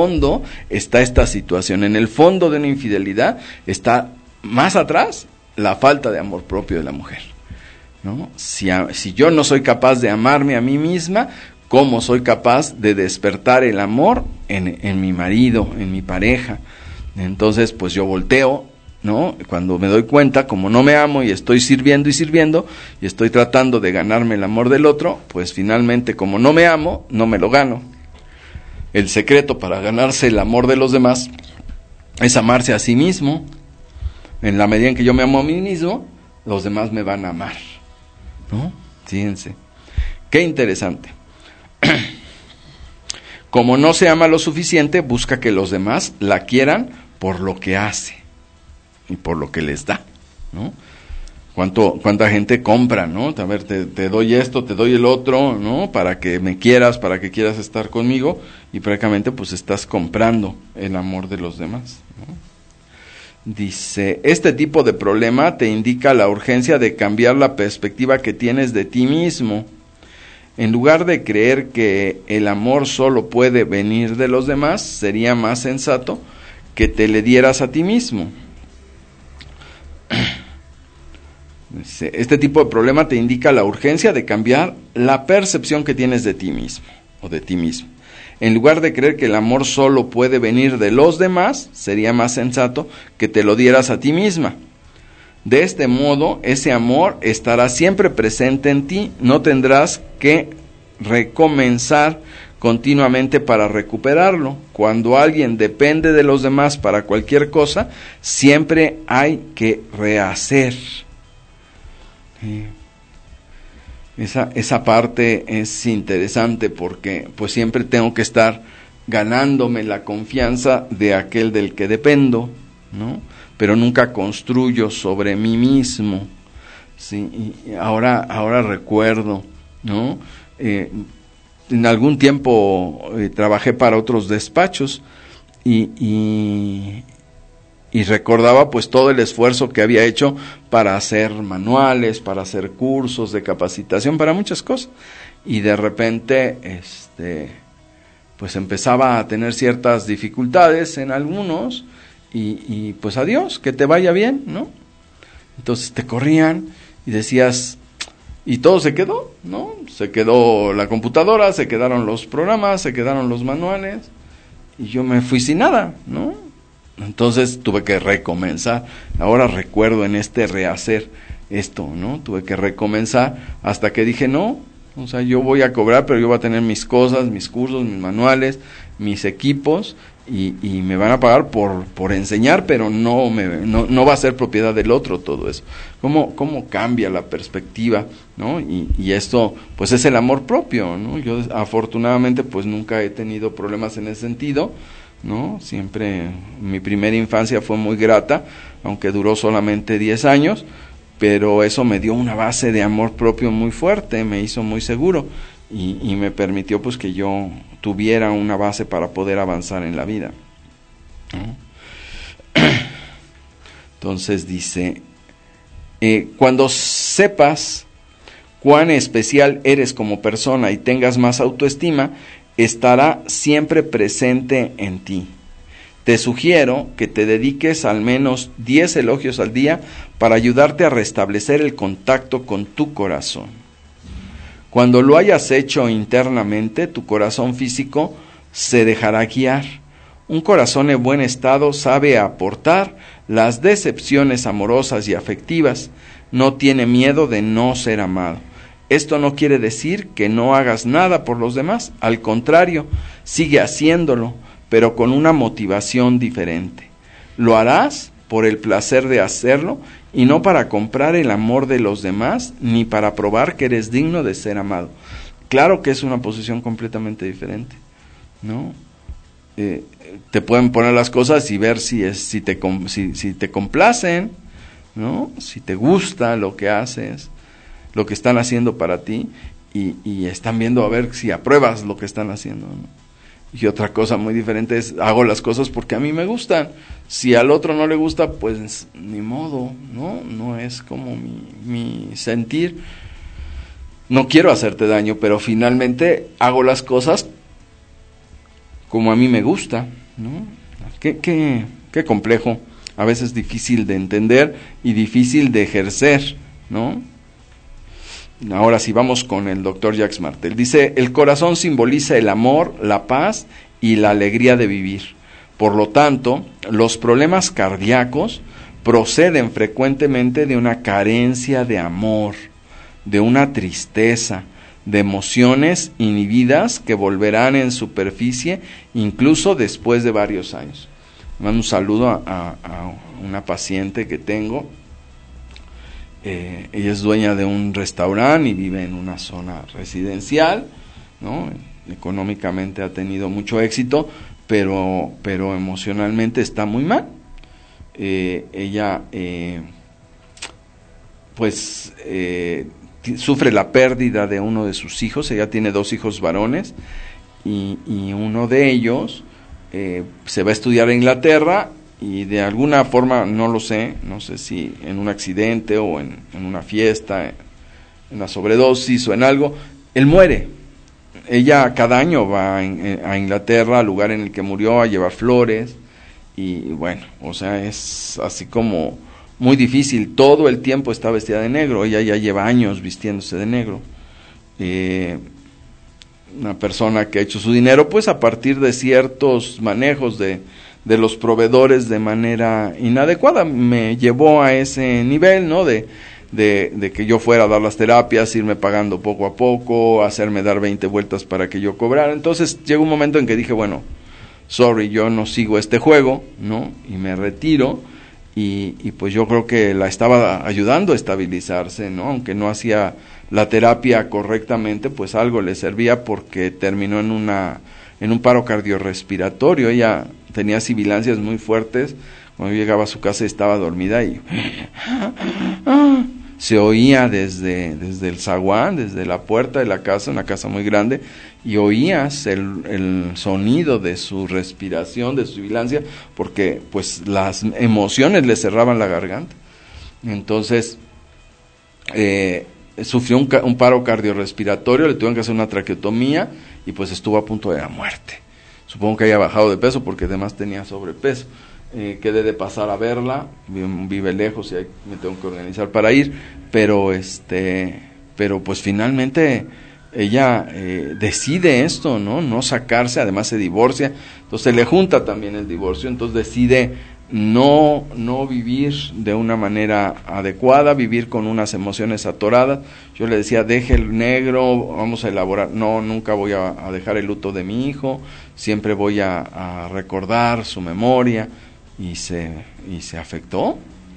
está esta situación, en el fondo de una infidelidad está más atrás la falta de amor propio de la mujer, ¿no? Si yo no soy capaz de amarme a mí misma, ¿cómo soy capaz de despertar el amor en mi marido, en mi pareja? Entonces, pues yo volteo, ¿no? Cuando me doy cuenta, como no me amo y estoy sirviendo y estoy tratando de ganarme el amor del otro, pues finalmente, como no me amo, no me lo gano. El secreto para ganarse el amor de los demás es amarse a sí mismo. En la medida en que yo me amo a mí mismo, los demás me van a amar, ¿no? Fíjense, qué interesante. Como no se ama lo suficiente, busca que los demás la quieran por lo que hace y por lo que les da, ¿no? ¿Cuánta gente compra, ¿no? A ver, te doy esto, te doy el otro, ¿no? Para que me quieras, para que quieras estar conmigo, y prácticamente pues estás comprando el amor de los demás, ¿no? Dice, este tipo de problema te indica la urgencia de cambiar la perspectiva que tienes de ti mismo. En lugar de creer que el amor solo puede venir de los demás, sería más sensato que te le dieras a ti mismo. Dice, este tipo de problema te indica la urgencia de cambiar la percepción que tienes de ti mismo o de ti mismo. En lugar de creer que el amor solo puede venir de los demás, sería más sensato que te lo dieras a ti misma. De este modo, ese amor estará siempre presente en ti, no tendrás que recomenzar continuamente para recuperarlo. Cuando alguien depende de los demás para cualquier cosa, siempre hay que rehacer. Esa parte es interesante porque pues siempre tengo que estar ganándome la confianza de aquel del que dependo, ¿no? Pero nunca construyo sobre mí mismo, ¿sí? Y ahora recuerdo, ¿no? En algún tiempo trabajé para otros despachos y recordaba pues todo el esfuerzo que había hecho para hacer manuales, para hacer cursos de capacitación, para muchas cosas, y de repente pues empezaba a tener ciertas dificultades en algunos y pues adiós, que te vaya bien, ¿no? Entonces te corrían y decías, y todo se quedó, ¿no? Se quedó la computadora, se quedaron los programas, se quedaron los manuales y yo me fui sin nada, ¿no? Entonces tuve que recomenzar. Ahora recuerdo en rehacer esto, ¿no? Tuve que recomenzar hasta que dije, no, o sea, yo voy a cobrar, pero yo voy a tener mis cosas, mis cursos, mis manuales, mis equipos, y me van a pagar por enseñar, pero no va a ser propiedad del otro todo eso. ¿Cómo cambia la perspectiva, ¿no? Y esto, pues es el amor propio, ¿no? Yo afortunadamente, pues nunca he tenido problemas en ese sentido, ¿no? Siempre mi primera infancia fue muy grata, aunque duró solamente 10 años, pero eso me dio una base de amor propio muy fuerte, me hizo muy seguro y me permitió pues que yo tuviera una base para poder avanzar en la vida, ¿no? Entonces dice, cuando sepas cuán especial eres como persona y tengas más autoestima, estará siempre presente en ti. Te sugiero que te dediques al menos 10 elogios al día para ayudarte a restablecer el contacto con tu corazón. Cuando lo hayas hecho internamente, tu corazón físico se dejará guiar. Un corazón en buen estado sabe aportar las decepciones amorosas y afectivas. No tiene miedo de no ser amado. Esto no quiere decir que no hagas nada por los demás. Al contrario, sigue haciéndolo, pero con una motivación diferente. Lo harás por el placer de hacerlo y no para comprar el amor de los demás ni para probar que eres digno de ser amado. Claro que es una posición completamente diferente, ¿no? Te pueden poner las cosas y ver si te complacen, ¿no? Si te gusta lo que haces, lo que están haciendo para ti, y están viendo a ver si apruebas lo que están haciendo, ¿no? Y otra cosa muy diferente es, hago las cosas porque a mí me gustan. Si al otro no le gusta, pues ni modo, ¿no? No es como mi sentir. No quiero hacerte daño, pero finalmente hago las cosas como a mí me gusta, ¿no? Qué complejo, a veces difícil de entender y difícil de ejercer, ¿no? Ahora sí, vamos con el doctor Jacques Martel. Dice, el corazón simboliza el amor, la paz y la alegría de vivir. Por lo tanto, los problemas cardíacos proceden frecuentemente de una carencia de amor, de una tristeza, de emociones inhibidas que volverán en superficie incluso después de varios años. Mando un saludo a una paciente que tengo. Ella es dueña de un restaurante y vive en una zona residencial, ¿no? Económicamente ha tenido mucho éxito, pero emocionalmente está muy mal. Ella sufre la pérdida de uno de sus hijos. Ella tiene 2 hijos varones y uno de ellos se va a estudiar a Inglaterra. Y de alguna forma, no sé si en un accidente o en una fiesta, en una sobredosis o en algo, él muere. Ella cada año va a Inglaterra, al lugar en el que murió, a llevar flores. Y bueno, o sea, es así como muy difícil. Todo el tiempo está vestida de negro. Ella ya lleva años vistiéndose de negro. Una persona que ha hecho su dinero, pues a partir de ciertos manejos de los proveedores de manera inadecuada, me llevó a ese nivel, ¿no? De que yo fuera a dar las terapias, irme pagando poco a poco, hacerme dar 20 vueltas para que yo cobrara. Entonces llegó un momento en que dije, bueno, sorry, yo no sigo este juego, ¿no? Y me retiro, y pues yo creo que la estaba ayudando a estabilizarse, ¿no? Aunque no hacía la terapia correctamente, pues algo le servía, porque terminó en un paro cardiorrespiratorio. Ella tenía sibilancias muy fuertes. Cuando llegaba a su casa estaba dormida y se oía desde el zaguán, desde la puerta de la casa, una casa muy grande, y oías el sonido de su respiración, de su sibilancia, porque pues las emociones le cerraban la garganta. Entonces sufrió un paro cardiorrespiratorio, le tuvieron que hacer una traqueotomía y pues estuvo a punto de la muerte. Supongo que haya bajado de peso porque además tenía sobrepeso. Quedé de pasar a verla, vive lejos y ahí me tengo que organizar para ir, pero pues finalmente ella decide esto, no sacarse, además se divorcia, entonces le junta también el divorcio, entonces decide no vivir de una manera adecuada, vivir con unas emociones atoradas. Yo le decía, deje el negro, vamos a elaborar, nunca voy a dejar el luto de mi hijo, siempre voy a recordar su memoria. Y se afectó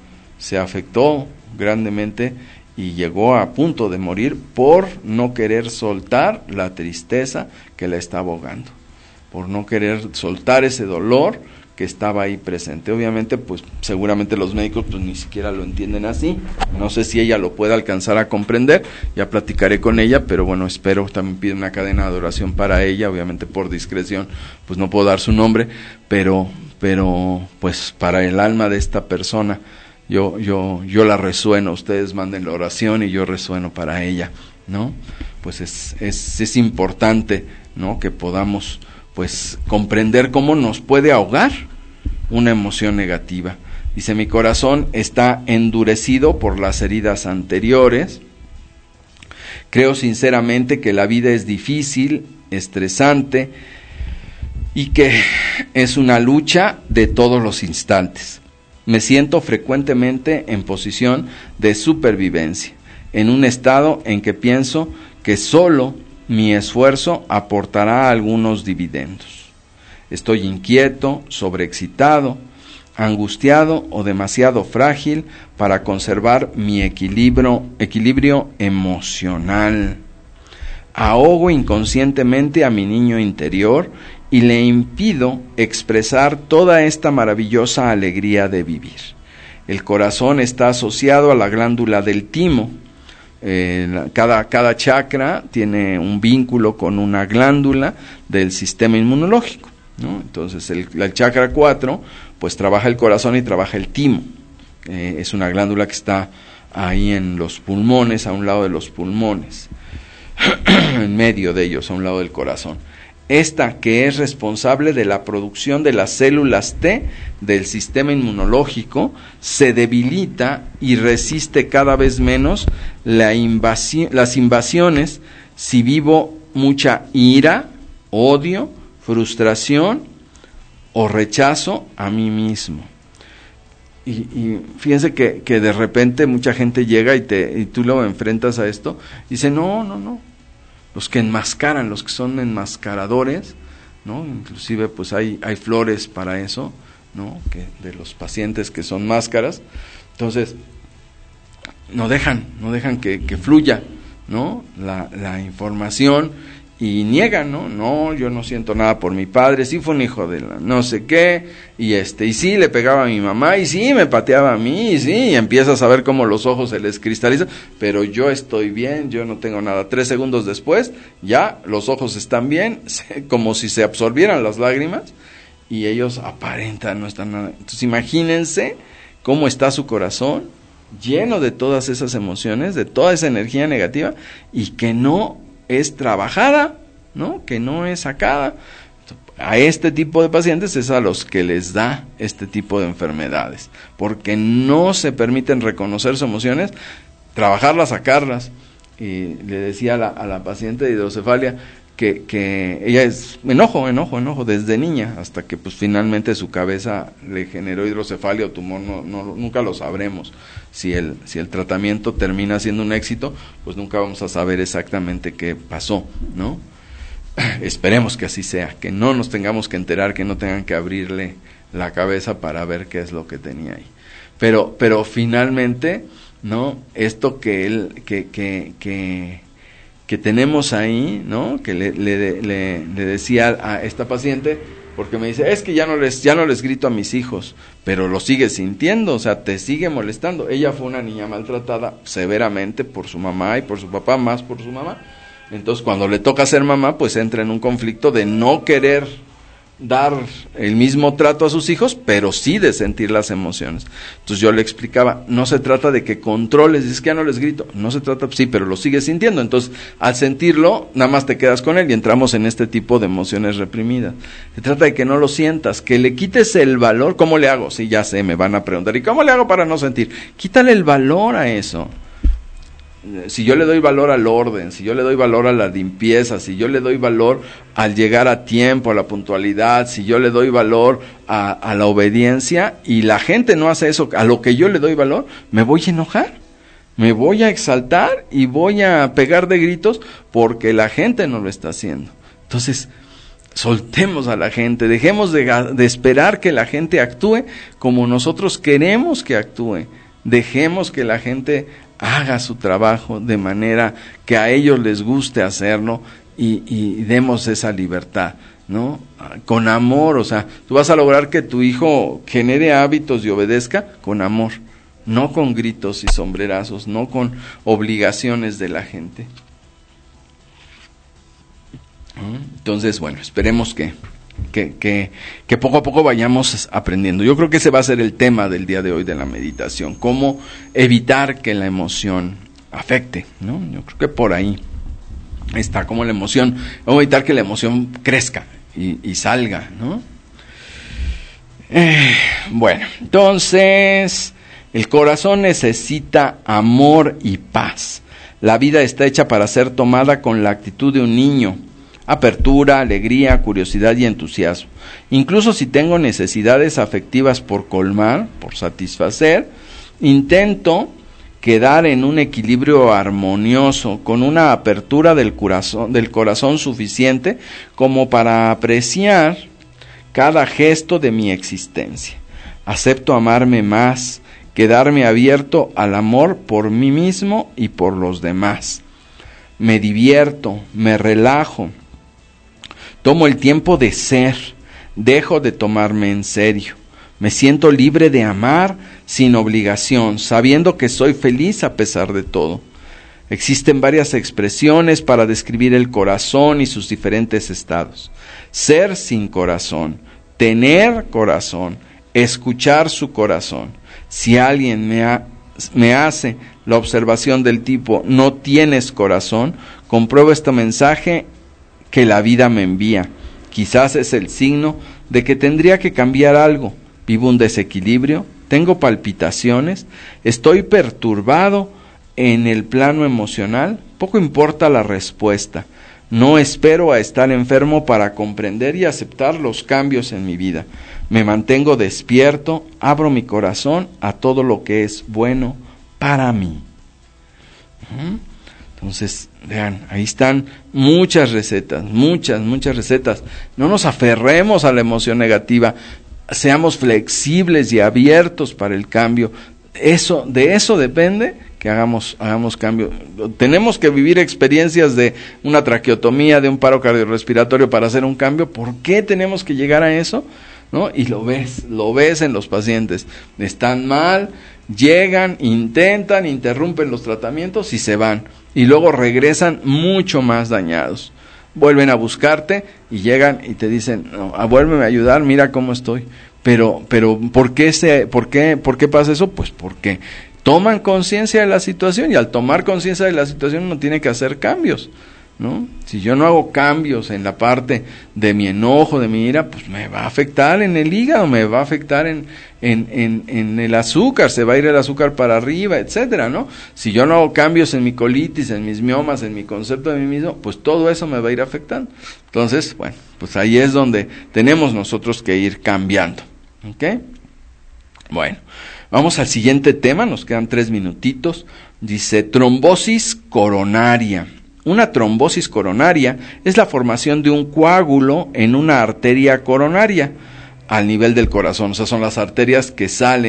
grandemente y llegó a punto de morir por no querer soltar la tristeza que la estaba ahogando, por no querer soltar ese dolor que estaba ahí presente. Obviamente, pues seguramente los médicos pues ni siquiera lo entienden así. No sé si ella lo puede alcanzar a comprender, ya platicaré con ella, pero bueno, espero. También pido una cadena de adoración para ella, obviamente por discreción, pues no puedo dar su nombre, pero pues para el alma de esta persona, yo la resueno, ustedes manden la oración y yo resueno para ella, ¿no? Pues es importante, ¿no? Que podamos pues comprender cómo nos puede ahogar una emoción negativa. Dice, mi corazón está endurecido por las heridas anteriores. Creo sinceramente que la vida es difícil, estresante y que es una lucha de todos los instantes. Me siento frecuentemente en posición de supervivencia, en un estado en que pienso que solo mi esfuerzo aportará algunos dividendos. Estoy inquieto, sobreexcitado, angustiado o demasiado frágil para conservar mi equilibrio emocional. Ahogo inconscientemente a mi niño interior y le impido expresar toda esta maravillosa alegría de vivir. El corazón está asociado a la glándula del timo. Cada chakra tiene un vínculo con una glándula del sistema inmunológico, ¿no? Entonces el chakra 4 pues trabaja el corazón y trabaja el timo. Es una glándula que está ahí en los pulmones, a un lado de los pulmones, en medio de ellos, a un lado del corazón. Esta que es responsable de la producción de las células T del sistema inmunológico se debilita y resiste cada vez menos las invasiones si vivo mucha ira, odio, frustración o rechazo a mí mismo. Y fíjense que de repente mucha gente llega y tú lo enfrentas a esto y dice, no. Los que enmascaran, los que son enmascaradores, ¿no? Inclusive pues hay flores para eso, ¿no? Que de los pacientes que son máscaras. Entonces no dejan que fluya, ¿no? La información y niegan, no, yo no siento nada por mi padre, sí fue un hijo de la no sé qué, y sí le pegaba a mi mamá, y sí me pateaba a mí, y sí, y empiezas a ver cómo los ojos se les cristalizan, pero yo estoy bien, yo no tengo nada. 3 segundos después, ya los ojos están bien, como si se absorbieran las lágrimas, y ellos aparentan no están nada. Entonces imagínense cómo está su corazón, lleno de todas esas emociones, de toda esa energía negativa, y que no es trabajada, ¿no? Que no es sacada. A este tipo de pacientes es a los que les da este tipo de enfermedades, porque no se permiten reconocer sus emociones, trabajarlas, sacarlas. Y le decía a la paciente de hidrocefalia que ella es enojo desde niña, hasta que pues finalmente su cabeza le generó hidrocefalia o tumor, nunca lo sabremos. Si el tratamiento termina siendo un éxito, pues nunca vamos a saber exactamente qué pasó, ¿no? Esperemos que así sea, que no nos tengamos que enterar, que no tengan que abrirle la cabeza para ver qué es lo que tenía ahí. pero finalmente, ¿no? Esto que tenemos ahí, ¿no? Que le decía a esta paciente, porque me dice, es que ya no les grito a mis hijos, pero lo sigue sintiendo, o sea, te sigue molestando. Ella fue una niña maltratada severamente por su mamá y por su papá, más por su mamá. Entonces, cuando le toca ser mamá, pues entra en un conflicto de no querer dar el mismo trato a sus hijos, pero sí de sentir las emociones. Entonces yo le explicaba, no se trata de que controles, es que ya no les grito, no se trata, sí, pero lo sigues sintiendo. Entonces, al sentirlo, nada más te quedas con él y entramos en este tipo de emociones reprimidas. Se trata de que no lo sientas, que le quites el valor. ¿Cómo le hago? Sí, ya sé, me van a preguntar, ¿y cómo le hago para no sentir? Quítale el valor a eso. Si yo le doy valor al orden, si yo le doy valor a la limpieza, si yo le doy valor al llegar a tiempo, a la puntualidad, si yo le doy valor a la obediencia, y la gente no hace eso, a lo que yo le doy valor, me voy a enojar, me voy a exaltar y voy a pegar de gritos porque la gente no lo está haciendo. Entonces, soltemos a la gente, dejemos de esperar que la gente actúe como nosotros queremos que actúe, dejemos que la gente haga su trabajo de manera que a ellos les guste hacerlo y demos esa libertad, ¿no? Con amor, o sea, tú vas a lograr que tu hijo genere hábitos y obedezca con amor, no con gritos y sombrerazos, no con obligaciones de la gente. Entonces, bueno, esperemos que poco a poco vayamos aprendiendo. Yo creo que ese va a ser el tema del día de hoy de la meditación, cómo evitar que la emoción afecte, ¿no? Yo creo que por ahí está, como la emoción, cómo evitar que la emoción crezca y salga, ¿no? Bueno, entonces, el corazón necesita amor y paz. La vida está hecha para ser tomada con la actitud de un niño. Apertura, alegría, curiosidad y entusiasmo. Incluso si tengo necesidades afectivas por colmar, por satisfacer, intento quedar en un equilibrio armonioso, con una apertura del corazón suficiente como para apreciar cada gesto de mi existencia. Acepto amarme más, quedarme abierto al amor por mí mismo y por los demás. Me divierto, me relajo. Tomo el tiempo de ser, dejo de tomarme en serio. Me siento libre de amar sin obligación, sabiendo que soy feliz a pesar de todo. Existen varias expresiones para describir el corazón y sus diferentes estados. Ser sin corazón, tener corazón, escuchar su corazón. Si alguien me hace la observación del tipo, no tienes corazón, compruebo este mensaje que la vida me envía. Quizás es el signo de que tendría que cambiar algo. Vivo un desequilibrio, tengo palpitaciones, estoy perturbado en el plano emocional. Poco importa la respuesta. No espero a estar enfermo para comprender y aceptar los cambios en mi vida. Me mantengo despierto, abro mi corazón a todo lo que es bueno para mí. Entonces, vean, ahí están muchas recetas, muchas recetas. No nos aferremos a la emoción negativa, seamos flexibles y abiertos para el cambio. De eso depende que hagamos cambio. Tenemos que vivir experiencias de una traqueotomía, de un paro cardiorrespiratorio para hacer un cambio. ¿Por qué tenemos que llegar a eso? ¿No? Y lo ves en los pacientes. Están mal, llegan, intentan, interrumpen los tratamientos y se van. Y luego regresan mucho más dañados. Vuelven a buscarte y llegan y te dicen, no, vuélveme a ayudar, mira cómo estoy. Pero ¿por qué pasa eso? Pues porque toman conciencia de la situación, y al tomar conciencia de la situación uno tiene que hacer cambios, ¿no? Si yo no hago cambios en la parte de mi enojo, de mi ira, pues me va a afectar en el hígado, me va a afectar en el azúcar, se va a ir el azúcar para arriba, etcétera, ¿no? Si yo no hago cambios en mi colitis, en mis miomas, en mi concepto de mí mismo, pues todo eso me va a ir afectando. Entonces, bueno, pues ahí es donde tenemos nosotros que ir cambiando, ¿ok? Bueno, vamos al siguiente tema, nos quedan 3 minutitos. Dice, trombosis coronaria. Una trombosis coronaria es la formación de un coágulo en una arteria coronaria al nivel del corazón. O sea, son las arterias que salen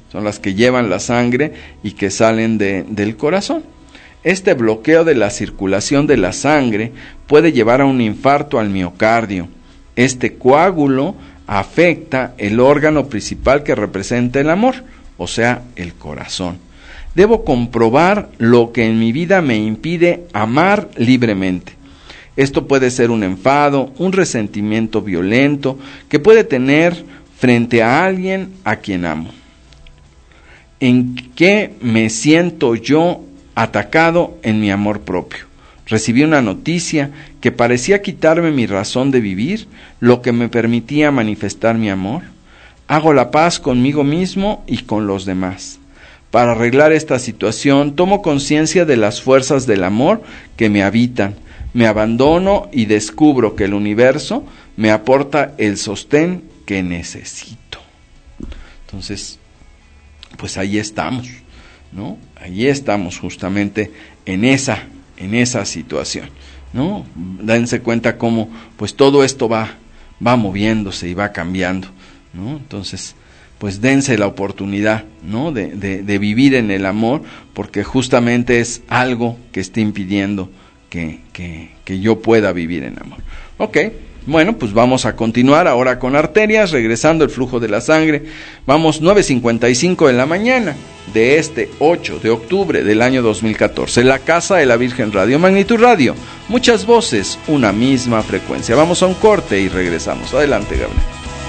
son las que llevan la sangre y que salen del corazón. Este bloqueo de la circulación de la sangre puede llevar a un infarto al miocardio. Este coágulo afecta el órgano principal que representa el amor, o sea, el corazón. Debo comprobar lo que en mi vida me impide amar libremente. Esto puede ser un enfado, un resentimiento violento que puede tener frente a alguien a quien amo. ¿En qué me siento yo atacado en mi amor propio? Recibí una noticia que parecía quitarme mi razón de vivir, lo que me permitía manifestar mi amor. Hago la paz conmigo mismo y con los demás. Para arreglar esta situación, tomo conciencia de las fuerzas del amor que me habitan. Me abandono y descubro que el universo me aporta el sostén que necesito. Entonces, pues ahí estamos, ¿no? Ahí estamos justamente en esa situación, ¿no? Dense cuenta cómo pues todo esto va moviéndose y va cambiando, ¿no? Entonces, pues dense la oportunidad, ¿no? de vivir en el amor, porque justamente es algo que está impidiendo que yo pueda vivir en amor. Ok. Bueno, pues vamos a continuar ahora con arterias, regresando el flujo de la sangre. Vamos 9:55 de la mañana de este 8 de octubre del año 2014. La Casa de la Virgen Radio, Magnitud Radio. Muchas voces, una misma frecuencia. Vamos a un corte y regresamos. Adelante, Gabriel.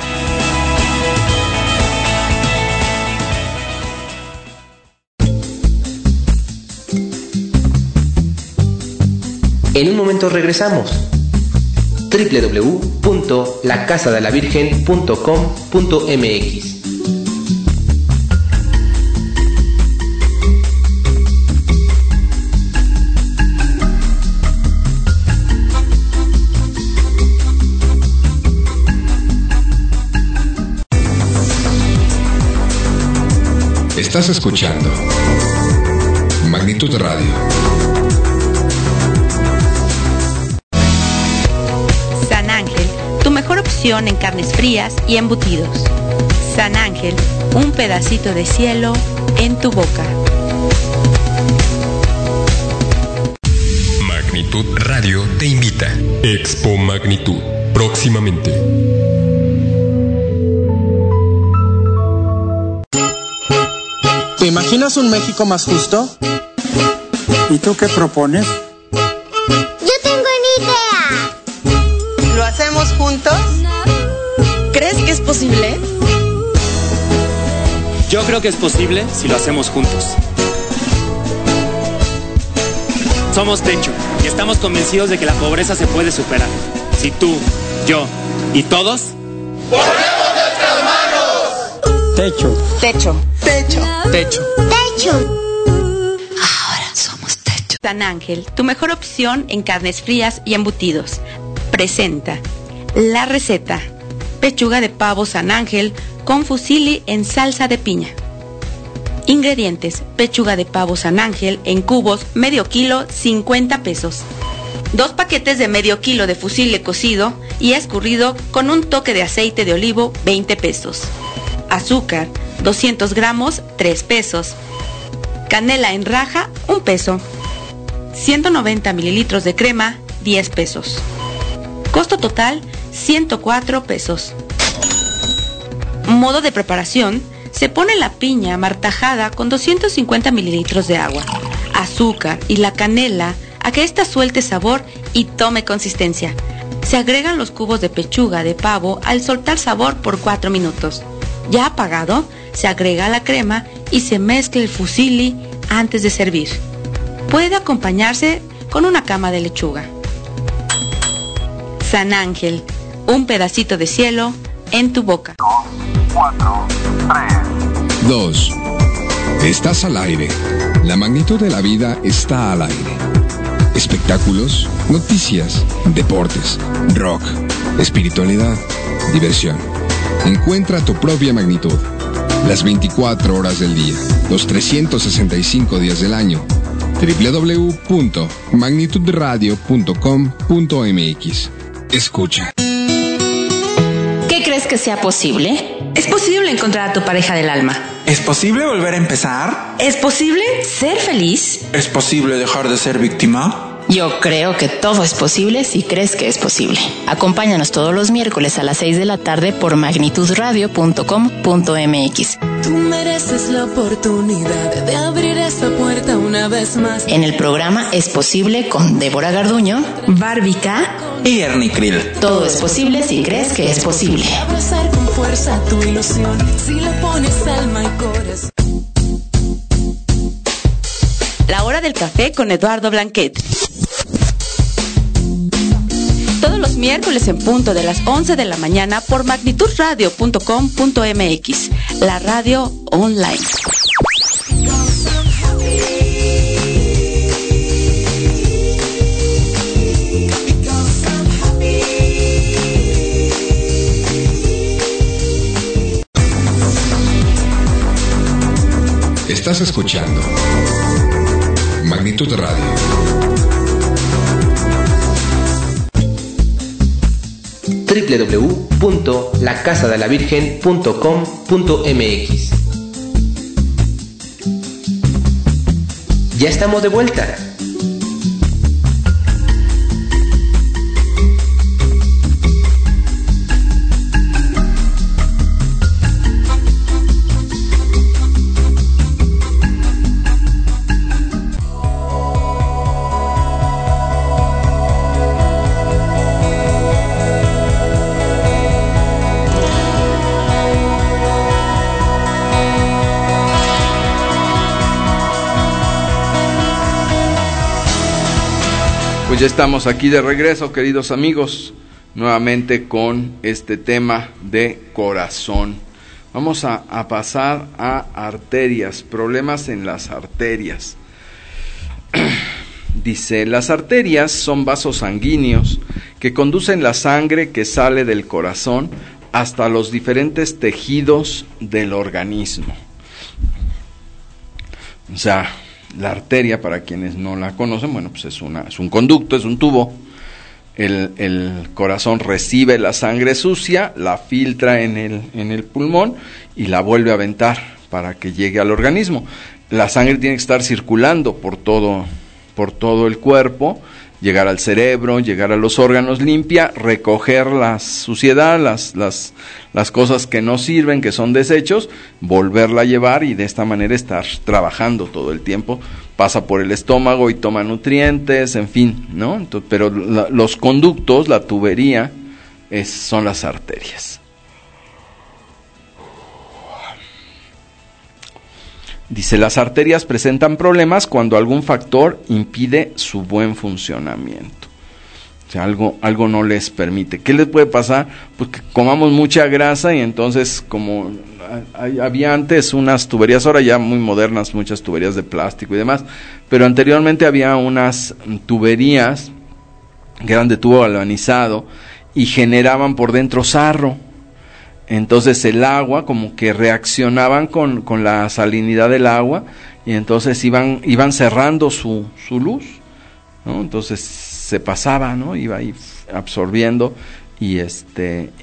En un momento regresamos. www.lacasadelavirgen.com.mx. Estás escuchando Magnitud Radio. San Ángel, tu mejor opción en carnes frías y embutidos. San Ángel, un pedacito de cielo en tu boca. Magnitud Radio te invita. Expo Magnitud, próximamente. ¿Te imaginas un México más justo? ¿Y tú qué propones? Yo tengo una idea. ¿Lo hacemos juntos? ¿Crees que es posible? Yo creo que es posible si lo hacemos juntos. Somos Techo y estamos convencidos de que la pobreza se puede superar. Si tú, yo y todos... ¡ponemos nuestras manos! Techo. Techo. Techo. Techo. Techo. Ahora somos Techo. San Ángel, tu mejor opción en carnes frías y embutidos. Presenta la receta: pechuga de pavo San Ángel con fusilli en salsa de piña. Ingredientes: pechuga de pavo San Ángel en cubos, medio kilo, 50 pesos. 2 paquetes de medio kilo de fusilli cocido y escurrido con un toque de aceite de olivo, 20 pesos. Azúcar, 200 gramos, 3 pesos. Canela en raja, 1 peso. 190 mililitros de crema, 10 pesos. Costo total, 104 pesos. Modo de preparación: se pone la piña martajada con 250 mililitros de agua, azúcar y la canela a que ésta suelte sabor y tome consistencia. Se agregan los cubos de pechuga de pavo al soltar sabor por 4 minutos. Ya apagado, se agrega la crema y se mezcla el fusilli antes de servir. Puede acompañarse con una cama de lechuga. San Ángel, un pedacito de cielo en tu boca. 4, 3, 2. Estás al aire. La magnitud de la vida está al aire. Espectáculos, noticias, deportes, rock, espiritualidad, diversión. Encuentra tu propia magnitud. Las 24 horas del día, los 365 días del año. www.magnitudradio.com.mx. Escucha. ¿Qué crees que sea posible? ¿Es posible encontrar a tu pareja del alma? ¿Es posible volver a empezar? ¿Es posible ser feliz? ¿Es posible dejar de ser víctima? Yo creo que todo es posible si crees que es posible. Acompáñanos todos los miércoles a las 6 de la tarde por magnitudradio.com.mx. Tú mereces la oportunidad de abrir esa puerta una vez más. En el programa Es Posible con Débora Garduño, Bárbara y Ernie Krill. Todo es posible si crees que es posible. Abrazar con fuerza tu ilusión, si le pones alma y corazón. La hora del café con Eduardo Blanquet. Todos los miércoles en punto de las 11 de la mañana por magnitudradio.com.mx, la radio online. Estás escuchando Magnitud Radio. www.lacasadelavirgen.com.mx. Ya estamos de vuelta. Pues ya estamos aquí de regreso, queridos amigos, nuevamente con este tema de corazón. Vamos a pasar a arterias, problemas en las arterias. Dice, las arterias son vasos sanguíneos que conducen la sangre que sale del corazón hasta los diferentes tejidos del organismo. O sea, la arteria, para quienes no la conocen, bueno, pues es un conducto, es un tubo. El corazón recibe la sangre sucia, la filtra en el pulmón y la vuelve a aventar para que llegue al organismo. La sangre tiene que estar circulando por todo el cuerpo, llegar al cerebro, llegar a los órganos limpia, recoger la suciedad, las cosas que no sirven, que son desechos, volverla a llevar y de esta manera estar trabajando todo el tiempo. Pasa por el estómago y toma nutrientes, en fin, ¿no? Entonces, pero los conductos, la tubería, son las arterias. Dice, las arterias presentan problemas cuando algún factor impide su buen funcionamiento. O sea, algo no les permite. ¿Qué les puede pasar? Pues que comamos mucha grasa y entonces, como había antes unas tuberías, ahora ya muy modernas, muchas tuberías de plástico y demás, pero anteriormente había unas tuberías que eran de tubo galvanizado y generaban por dentro sarro. Entonces el agua como que reaccionaban con la salinidad del agua y entonces iban cerrando su luz, ¿no? Entonces se pasaba, ¿no? Iba ahí absorbiendo y e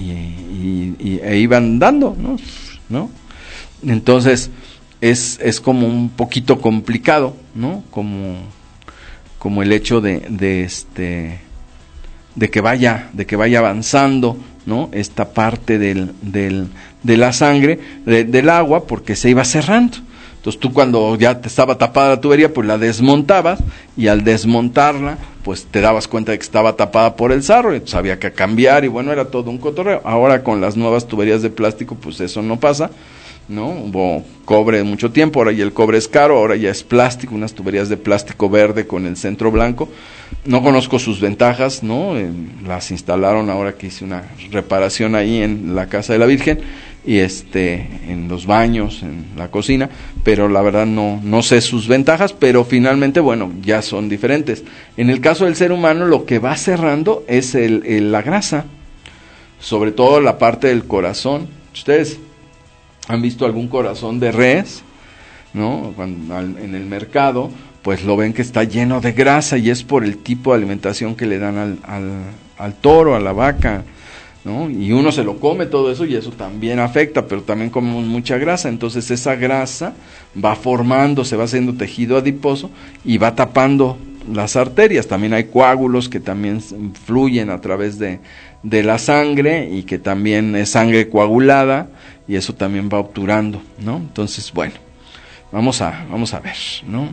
iban dando, ¿no? Entonces es como un poquito complicado, ¿no? Como el hecho de que vaya avanzando, ¿no? Esta parte de la sangre, del agua, porque se iba cerrando. Entonces tú, cuando ya te estaba tapada la tubería, pues la desmontabas, y al desmontarla, pues te dabas cuenta de que estaba tapada por el sarro, y pues había que cambiar, y bueno, era todo un cotorreo. Ahora con las nuevas tuberías de plástico, pues eso no pasa, ¿no? Hubo cobre mucho tiempo, ahora ya el cobre es caro, ahora ya es plástico, unas tuberías de plástico verde con el centro blanco. No conozco sus ventajas, ¿no? Las instalaron ahora que hice una reparación ahí en la Casa de la Virgen, y en los baños, en la cocina, pero la verdad no sé sus ventajas, pero finalmente, bueno, ya son diferentes. En el caso del ser humano, lo que va cerrando es la grasa, sobre todo la parte del corazón. Ustedes han visto algún corazón de res, ¿no? En el mercado, pues lo ven que está lleno de grasa, y es por el tipo de alimentación que le dan al toro, a la vaca, ¿no? Y uno se lo come todo eso y eso también afecta, pero también comemos mucha grasa, entonces esa grasa va formando, se va haciendo tejido adiposo y va tapando las arterias. También hay coágulos que también fluyen a través de la sangre y que también es sangre coagulada y eso también va obturando, ¿no? Entonces, bueno, vamos a ver, ¿no?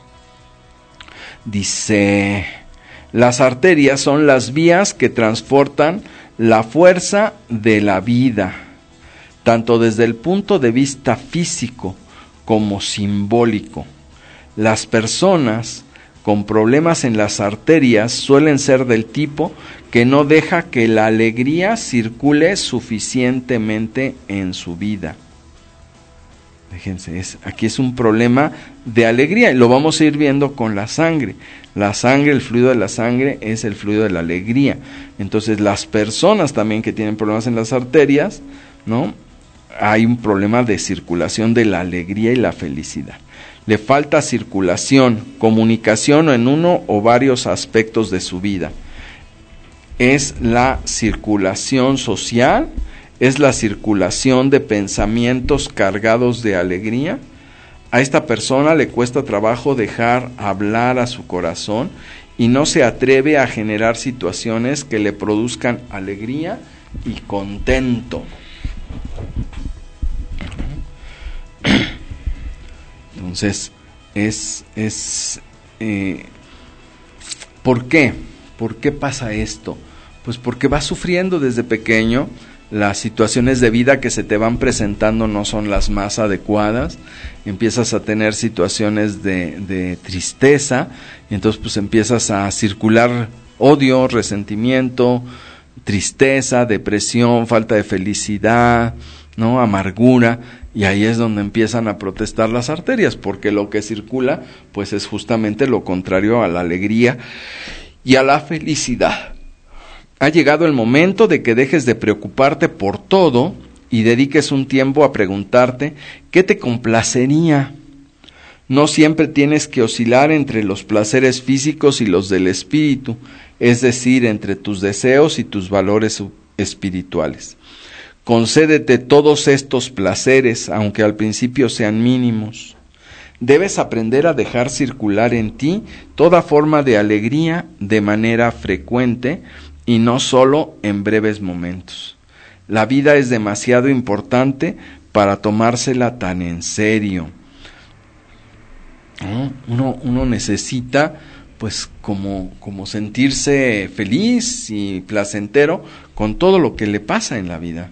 Dice, las arterias son las vías que transportan la fuerza de la vida, tanto desde el punto de vista físico como simbólico. Las personas con problemas en las arterias suelen ser del tipo que no deja que la alegría circule suficientemente en su vida. Fíjense, aquí es un problema de alegría y lo vamos a ir viendo con la sangre. La sangre, el fluido de la sangre es el fluido de la alegría. Entonces las personas también que tienen problemas en las arterias, ¿no? Hay un problema de circulación de la alegría y la felicidad. Le falta circulación, comunicación en uno o varios aspectos de su vida. Es la circulación social, es la circulación de pensamientos cargados de alegría. A esta persona le cuesta trabajo dejar hablar a su corazón y no se atreve a generar situaciones que le produzcan alegría y contento. Entonces, ¿por qué? ¿Por qué pasa esto? Pues porque vas sufriendo desde pequeño, las situaciones de vida que se te van presentando no son las más adecuadas, empiezas a tener situaciones de tristeza, y entonces pues empiezas a circular odio, resentimiento, tristeza, depresión, falta de felicidad, ¿no? Amargura, y ahí es donde empiezan a protestar las arterias, porque lo que circula pues es justamente lo contrario a la alegría y a la felicidad. Ha llegado el momento de que dejes de preocuparte por todo y dediques un tiempo a preguntarte qué te complacería. No siempre tienes que oscilar entre los placeres físicos y los del espíritu, es decir, entre tus deseos y tus valores espirituales. Concédete todos estos placeres, aunque al principio sean mínimos. Debes aprender a dejar circular en ti toda forma de alegría de manera frecuente y no solo en breves momentos. La vida es demasiado importante para tomársela tan en serio. Uno necesita pues como sentirse feliz y placentero con todo lo que le pasa en la vida.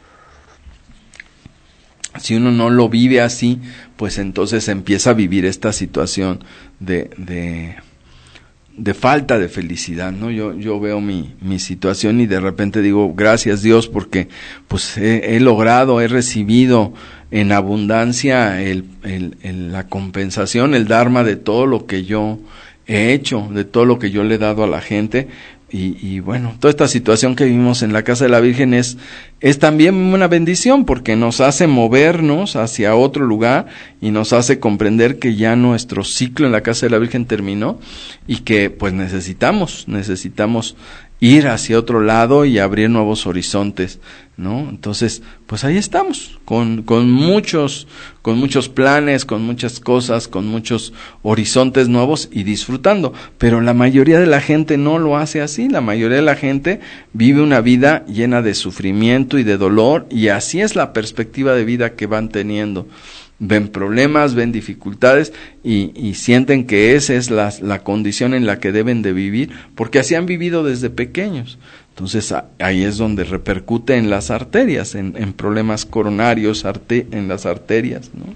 Si uno no lo vive así, pues entonces empieza a vivir esta situación de falta de felicidad, ¿no? Yo veo mi situación y de repente digo, gracias Dios, porque pues he logrado, he recibido en abundancia la compensación, el dharma de todo lo que yo he hecho, de todo lo que yo le he dado a la gente. Y bueno, toda esta situación que vivimos en la Casa de la Virgen es también una bendición, porque nos hace movernos hacia otro lugar y nos hace comprender que ya nuestro ciclo en la Casa de la Virgen terminó y que pues necesitamos ir hacia otro lado y abrir nuevos horizontes, ¿no? Entonces, pues ahí estamos, con muchos planes, con muchas cosas, con muchos horizontes nuevos y disfrutando, pero la mayoría de la gente no lo hace así. La mayoría de la gente vive una vida llena de sufrimiento y de dolor, y así es la perspectiva de vida que van teniendo. Ven problemas, ven dificultades y sienten que esa es la condición en la que deben de vivir, porque así han vivido desde pequeños. Entonces ahí es donde repercute en las arterias, en problemas coronarios, en las arterias, ¿no?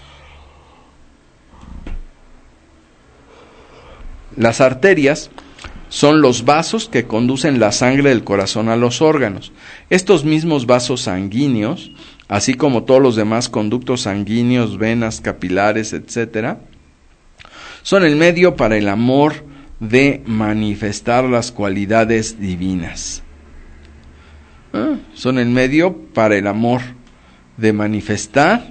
Las arterias son los vasos que conducen la sangre del corazón a los órganos. Estos mismos vasos sanguíneos, así como todos los demás conductos sanguíneos, venas, capilares, etcétera, son el medio para el amor de manifestar las cualidades divinas. Son el medio para el amor de manifestar.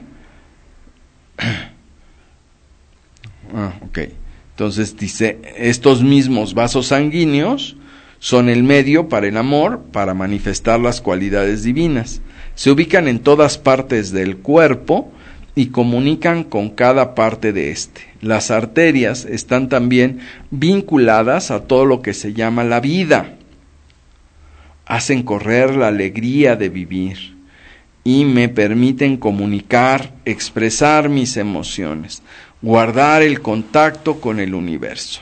Ok. Entonces dice, estos mismos vasos sanguíneos Son el medio para el amor, para manifestar las cualidades divinas. Se ubican en todas partes del cuerpo y comunican con cada parte de éste. Las arterias están también vinculadas a todo lo que se llama la vida. Hacen correr la alegría de vivir y me permiten comunicar, expresar mis emociones, guardar el contacto con el universo.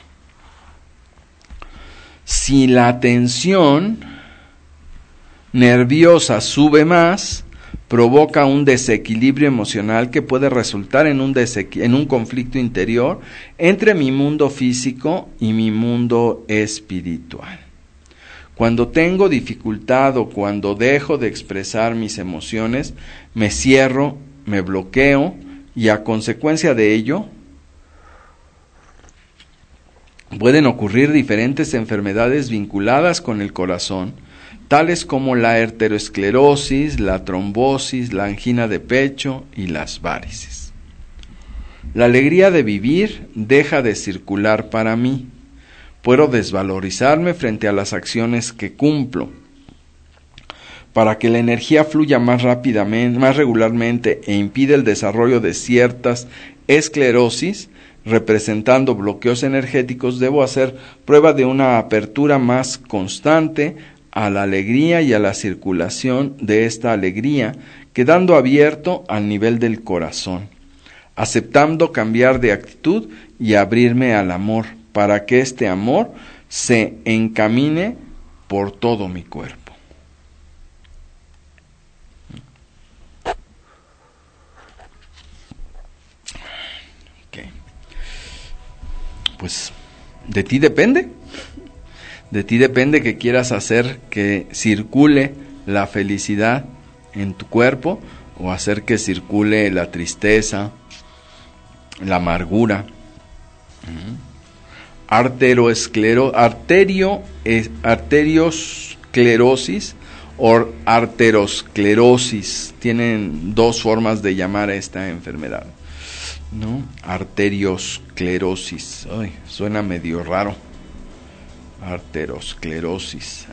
Si la tensión nerviosa sube más, provoca un desequilibrio emocional que puede resultar en un conflicto interior entre mi mundo físico y mi mundo espiritual. Cuando tengo dificultad o cuando dejo de expresar mis emociones, me cierro, me bloqueo y a consecuencia de ello pueden ocurrir diferentes enfermedades vinculadas con el corazón, tales como la arteriosclerosis, la trombosis, la angina de pecho y las varices. La alegría de vivir deja de circular para mí. Puedo desvalorizarme frente a las acciones que cumplo. Para que la energía fluya más rápidamente, más regularmente e impide el desarrollo de ciertas esclerosis, representando bloqueos energéticos, debo hacer prueba de una apertura más constante a la alegría y a la circulación de esta alegría, quedando abierto al nivel del corazón, aceptando cambiar de actitud y abrirme al amor, para que este amor se encamine por todo mi cuerpo. Okay. Pues de ti depende. De ti depende que quieras hacer que circule la felicidad en tu cuerpo o hacer que circule la tristeza, la amargura. Arteriosclerosis o arterosclerosis. Tienen dos formas de llamar a esta enfermedad, ¿no? Arteriosclerosis. Ay, suena medio raro. Arterosclerosis.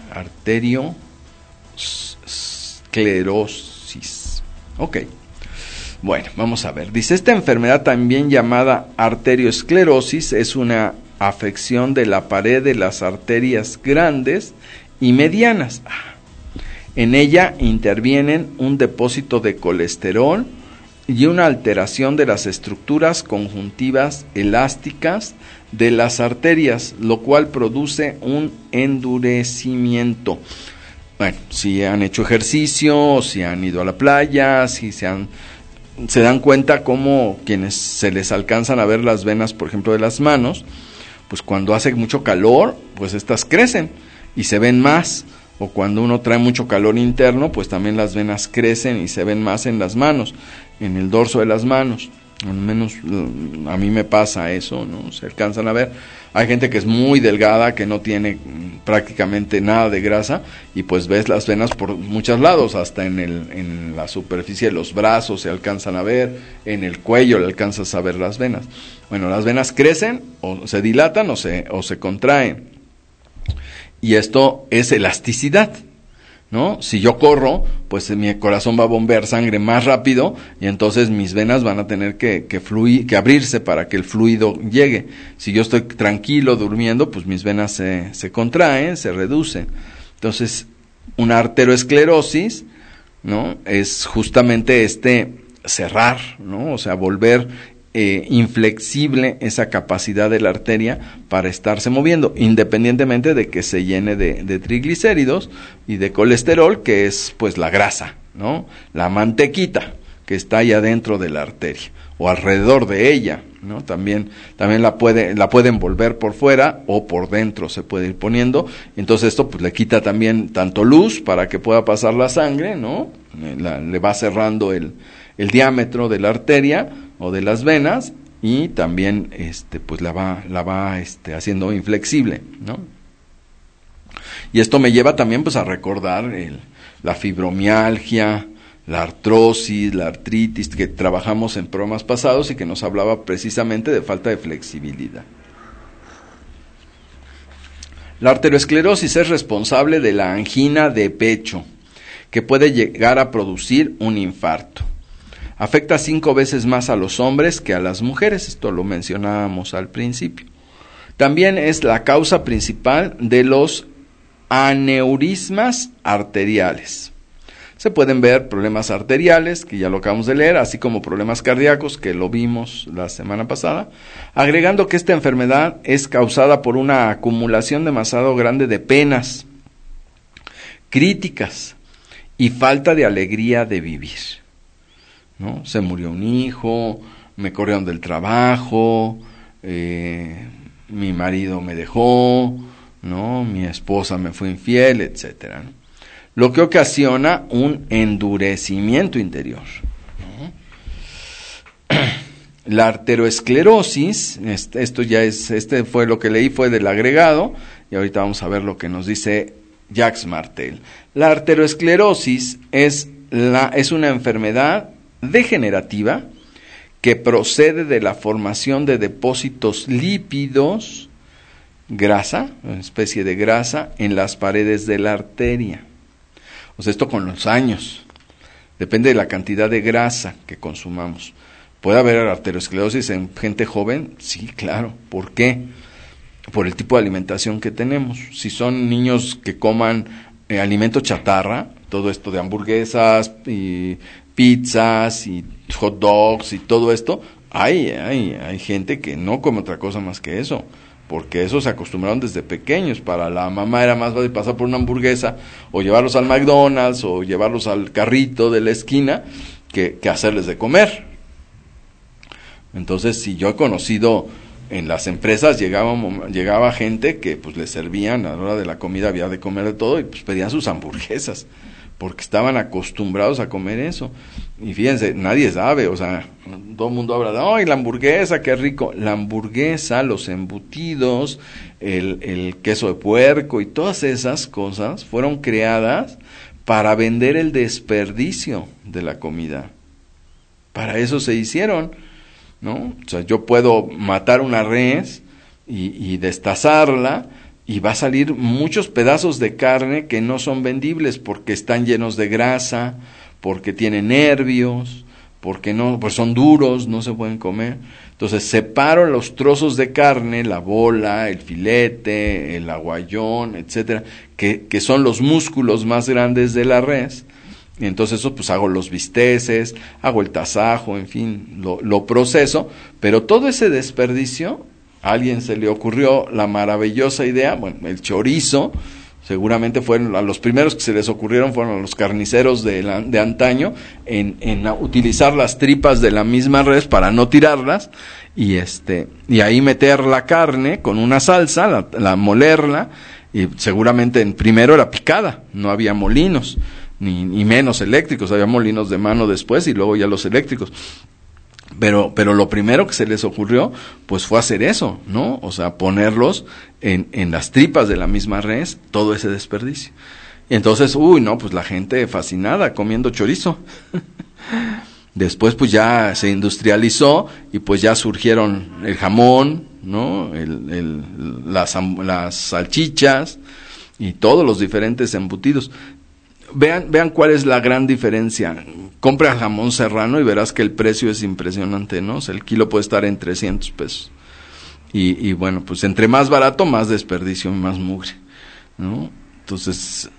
Arteriosclerosis. Ok. Bueno, vamos a ver. Dice, esta enfermedad también llamada arteriosclerosis es una afección de la pared de las arterias grandes y medianas. En ella intervienen un depósito de colesterol y una alteración de las estructuras conjuntivas elásticas de las arterias, lo cual produce un endurecimiento. Bueno, si han hecho ejercicio, si han ido a la playa, si se dan cuenta cómo quienes se les alcanzan a ver las venas, por ejemplo, de las manos, pues cuando hace mucho calor, pues estas crecen y se ven más, o cuando uno trae mucho calor interno, pues también las venas crecen y se ven más en las manos, en el dorso de las manos. Al menos a mí me pasa eso, ¿no? Se alcanzan a ver. Hay gente que es muy delgada, que no tiene prácticamente nada de grasa, y pues ves las venas por muchos lados, hasta en la superficie de los brazos se alcanzan a ver, en el cuello le alcanzas a ver las venas. Bueno, las venas crecen, o se dilatan, o se contraen. Y esto es elasticidad, ¿no? Si yo corro, pues mi corazón va a bombear sangre más rápido y entonces mis venas van a tener que abrirse para que el fluido llegue. Si yo estoy tranquilo durmiendo, pues mis venas se contraen, se reducen. Entonces, una arteriosclerosis, ¿no? Es justamente cerrar, ¿no? O sea, volver inflexible esa capacidad de la arteria para estarse moviendo, independientemente de que se llene de triglicéridos y de colesterol, que es pues la grasa, ¿no? La mantequita que está ahí adentro de la arteria o alrededor de ella, ¿no? También la puede envolver por fuera o por dentro, se puede ir poniendo. Entonces esto pues le quita también tanto luz para que pueda pasar la sangre, ¿no? Le va cerrando el diámetro de la arteria o de las venas, y también pues la va haciendo inflexible, ¿no? Y esto me lleva también pues a recordar la fibromialgia, la artrosis, la artritis, que trabajamos en programas pasados y que nos hablaba precisamente de falta de flexibilidad. La arteriosclerosis es responsable de la angina de pecho, que puede llegar a producir un infarto. Afecta 5 veces más a los hombres que a las mujeres, esto lo mencionábamos al principio. También es la causa principal de los aneurismas arteriales. Se pueden ver problemas arteriales, que ya lo acabamos de leer, así como problemas cardíacos, que lo vimos la semana pasada, agregando que esta enfermedad es causada por una acumulación demasiado grande de penas, críticas y falta de alegría de vivir, ¿no? Se murió un hijo, me corrieron del trabajo, mi marido me dejó, ¿no? Mi esposa me fue infiel, etcétera, ¿no? Lo que ocasiona un endurecimiento interior, ¿no? La arteriosclerosis, esto ya es, fue lo que leí, fue del agregado, y ahorita vamos a ver lo que nos dice Jacques Martel. La arteriosclerosis es una enfermedad degenerativa que procede de la formación de depósitos lípidos, grasa, una especie de grasa, en las paredes de la arteria. O sea, esto con los años, depende de la cantidad de grasa que consumamos. ¿Puede haber arteriosclerosis en gente joven? Sí, claro. ¿Por qué? Por el tipo de alimentación que tenemos. Si son niños que coman alimento chatarra, todo esto de hamburguesas y pizzas y hot dogs y todo esto, hay gente que no come otra cosa más que eso, porque eso se acostumbraron desde pequeños. Para la mamá era más fácil pasar por una hamburguesa o llevarlos al McDonald's o llevarlos al carrito de la esquina que hacerles de comer. Entonces, si yo he conocido en las empresas, llegaba gente que pues les servían a la hora de la comida, había de comer de todo y pues pedían sus hamburguesas, porque estaban acostumbrados a comer eso. Y fíjense, nadie sabe, o sea, todo el mundo habla de, ¡ay, la hamburguesa, qué rico! La hamburguesa, los embutidos, el queso de puerco y todas esas cosas fueron creadas para vender el desperdicio de la comida. Para eso se hicieron, ¿no? O sea, yo puedo matar una res y destazarla, y va a salir muchos pedazos de carne que no son vendibles porque están llenos de grasa, porque tienen nervios, porque no, pues son duros, no se pueden comer. Entonces separo los trozos de carne, la bola, el filete, el aguayón, etcétera, que son los músculos más grandes de la res. Y entonces eso pues hago los bisteces, hago el tasajo, en fin, lo proceso, pero todo ese desperdicio, a alguien se le ocurrió la maravillosa idea, bueno, el chorizo, seguramente fueron a los primeros que se les ocurrieron, fueron a los carniceros de antaño, en utilizar las tripas de la misma res para no tirarlas, y ahí meter la carne con una salsa, la molerla, y seguramente primero era picada, no había molinos, ni menos eléctricos, había molinos de mano después y luego ya los eléctricos. Pero lo primero que se les ocurrió, pues fue hacer eso, ¿no? O sea, ponerlos en las tripas de la misma res, todo ese desperdicio. Y entonces, pues la gente fascinada comiendo chorizo. Después, pues ya se industrializó y pues ya surgieron el jamón, ¿no? Las salchichas y todos los diferentes embutidos. Vean cuál es la gran diferencia. Compra jamón serrano y verás que el precio es impresionante, ¿no? O sea, el kilo puede estar en 300 pesos. Y bueno, pues entre más barato, más desperdicio y más mugre, ¿no? Entonces,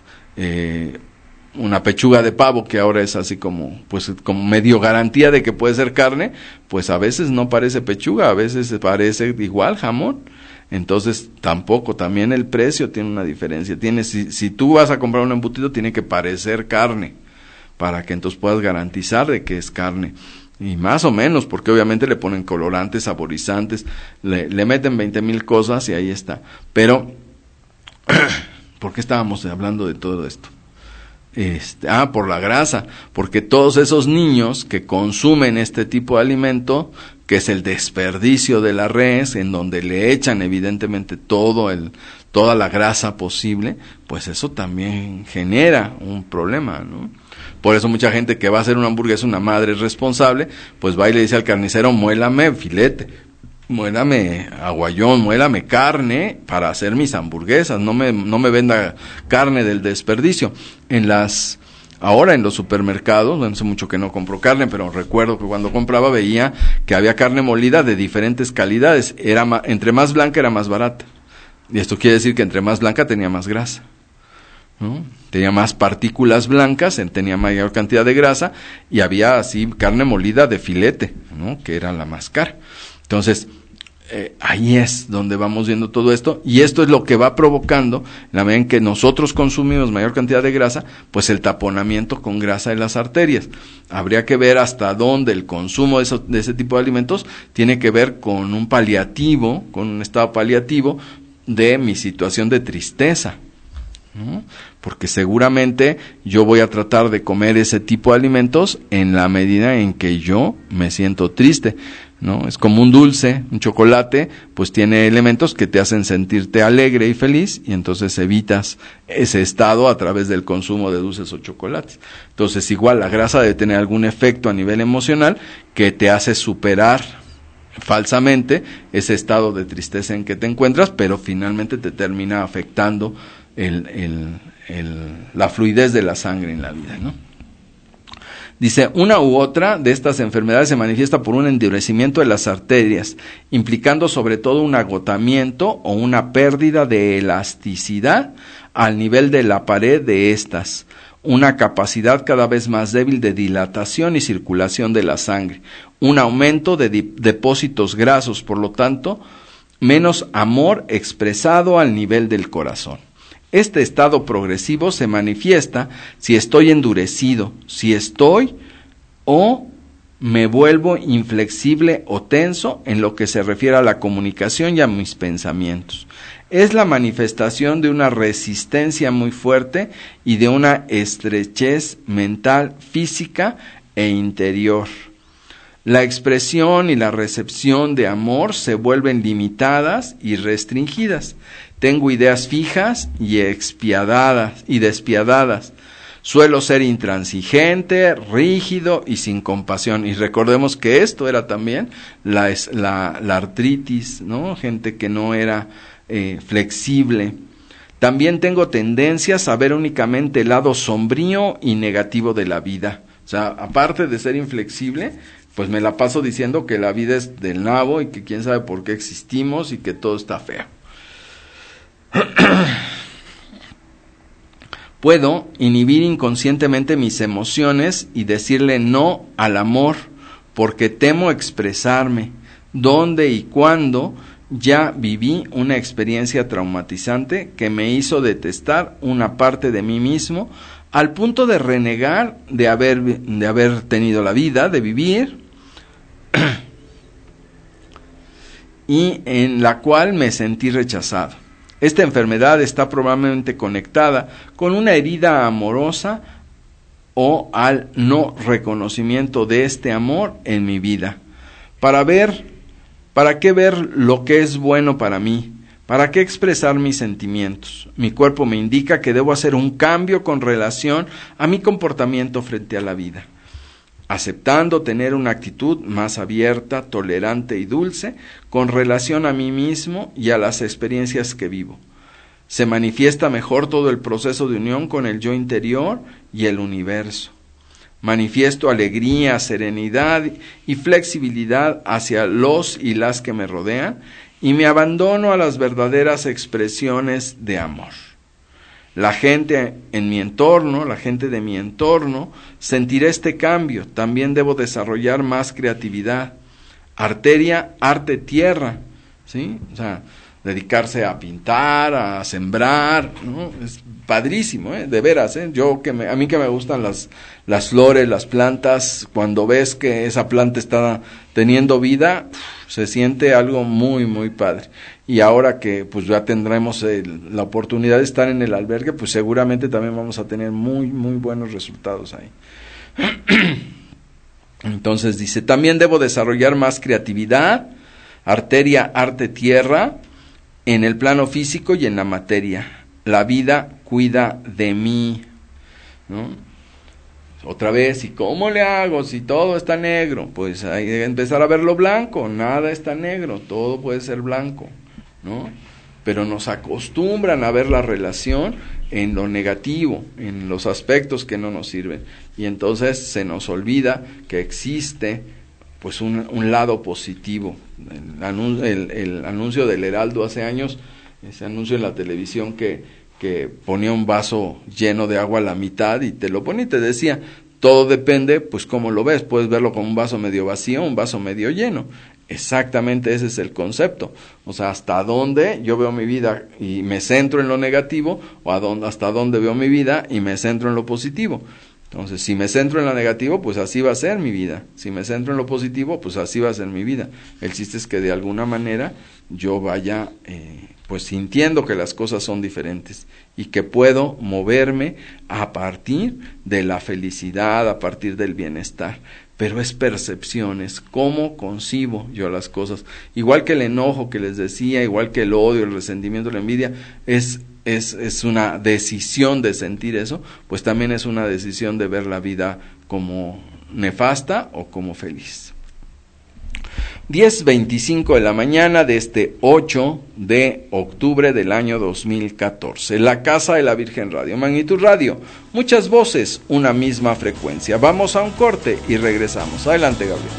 una pechuga de pavo que ahora es así como medio garantía de que puede ser carne, pues a veces no parece pechuga, a veces parece igual jamón. Entonces también el precio tiene una diferencia. Si tú vas a comprar un embutido, tiene que parecer carne, para que entonces puedas garantizar de que es carne. Y más o menos, porque obviamente le ponen colorantes, saborizantes, le meten 20,000 cosas y ahí está. Pero, ¿por qué estábamos hablando de todo esto? Por la grasa, porque todos esos niños que consumen este tipo de alimento, que es el desperdicio de la res, en donde le echan evidentemente toda la grasa posible, pues eso también genera un problema, ¿no? Por eso mucha gente que va a hacer una hamburguesa, una madre responsable, pues va y le dice al carnicero, muélame filete, muélame aguayón, muélame carne para hacer mis hamburguesas, no me venda carne del desperdicio. Ahora en los supermercados, no hace mucho que no compro carne, pero recuerdo que cuando compraba veía que había carne molida de diferentes calidades, entre más blanca era más barata, y esto quiere decir que entre más blanca tenía más grasa, ¿no? Tenía más partículas blancas, tenía mayor cantidad de grasa, y había así carne molida de filete, ¿no? Que era la más cara. Entonces, ahí es donde vamos viendo todo esto, y esto es lo que va provocando, en la medida en que nosotros consumimos mayor cantidad de grasa, pues el taponamiento con grasa en las arterias. Habría que ver hasta dónde el consumo de ese tipo de alimentos tiene que ver con un paliativo, con un estado paliativo de mi situación de tristeza, ¿no? Porque seguramente yo voy a tratar de comer ese tipo de alimentos en la medida en que yo me siento triste, ¿no? Es como un dulce, un chocolate, pues tiene elementos que te hacen sentirte alegre y feliz, y entonces evitas ese estado a través del consumo de dulces o chocolates. Entonces igual la grasa debe tener algún efecto a nivel emocional que te hace superar falsamente ese estado de tristeza en que te encuentras, pero finalmente te termina afectando la fluidez de la sangre en la vida, ¿no? Dice, una u otra de estas enfermedades se manifiesta por un endurecimiento de las arterias, implicando sobre todo un agotamiento o una pérdida de elasticidad al nivel de la pared de estas, una capacidad cada vez más débil de dilatación y circulación de la sangre, un aumento de depósitos grasos, por lo tanto, menos amor expresado al nivel del corazón. Este estado progresivo se manifiesta si estoy endurecido, si estoy o me vuelvo inflexible o tenso en lo que se refiere a la comunicación y a mis pensamientos. Es la manifestación de una resistencia muy fuerte y de una estrechez mental, física e interior. La expresión y la recepción de amor se vuelven limitadas y restringidas. Tengo ideas fijas y despiadadas. Suelo ser intransigente, rígido y sin compasión. Y recordemos que esto era también la artritis, ¿no? Gente que no era flexible. También tengo tendencias a ver únicamente el lado sombrío y negativo de la vida. O sea, aparte de ser inflexible, pues me la paso diciendo que la vida es del nabo y que quién sabe por qué existimos y que todo está feo. Puedo inhibir inconscientemente mis emociones y decirle no al amor porque temo expresarme. ¿Dónde y cuándo ya viví una experiencia traumatizante que me hizo detestar una parte de mí mismo al punto de renegar de haber tenido la vida, de vivir, y en la cual me sentí rechazado? Esta enfermedad está probablemente conectada con una herida amorosa o al no reconocimiento de este amor en mi vida. ¿Para qué ver lo que es bueno para mí? ¿Para qué expresar mis sentimientos? Mi cuerpo me indica que debo hacer un cambio con relación a mi comportamiento frente a la vida, aceptando tener una actitud más abierta, tolerante y dulce con relación a mí mismo y a las experiencias que vivo. Se manifiesta mejor todo el proceso de unión con el yo interior y el universo. Manifiesto alegría, serenidad y flexibilidad hacia los y las que me rodean y me abandono a las verdaderas expresiones de amor. La gente de mi entorno, sentirá este cambio. También debo desarrollar más creatividad. Arteria, arte, tierra, ¿sí? O sea, dedicarse a pintar, a sembrar, ¿no? Es padrísimo, de veras, a mí que me gustan las flores, las plantas, cuando ves que esa planta está teniendo vida, se siente algo muy, muy padre. Y ahora que pues ya tendremos la oportunidad de estar en el albergue, pues seguramente también vamos a tener muy, muy buenos resultados ahí. Entonces dice, también debo desarrollar más creatividad, arteria, arte, tierra, en el plano físico y en la materia. La vida cuida de mí, ¿no? Otra vez, ¿y cómo le hago si todo está negro? Pues hay que empezar a verlo blanco, nada está negro, todo puede ser blanco, ¿no? Pero nos acostumbran a ver la relación en lo negativo, en los aspectos que no nos sirven, y entonces se nos olvida que existe pues un lado positivo. El anuncio del Heraldo hace años, ese anuncio en la televisión que ponía un vaso lleno de agua a la mitad y te lo ponía y te decía, todo depende pues cómo lo ves, puedes verlo como un vaso medio vacío, un vaso medio lleno. Exactamente ese es el concepto, o sea, hasta dónde yo veo mi vida y me centro en lo negativo, o hasta dónde veo mi vida y me centro en lo positivo. Entonces, si me centro en lo negativo, pues así va a ser mi vida. Si me centro en lo positivo, pues así va a ser mi vida. El chiste es que de alguna manera yo vaya pues sintiendo que las cosas son diferentes y que puedo moverme a partir de la felicidad, a partir del bienestar. Pero es percepción, es cómo concibo yo las cosas. Igual que el enojo que les decía, igual que el odio, el resentimiento, la envidia, es una decisión de sentir eso, pues también es una decisión de ver la vida como nefasta o como feliz. 10:25 de la mañana de este 8 de octubre del año 2014. La Casa de la Virgen Radio, Magnitud Radio, muchas voces, una misma frecuencia. Vamos a un corte y regresamos. Adelante, Gabriel.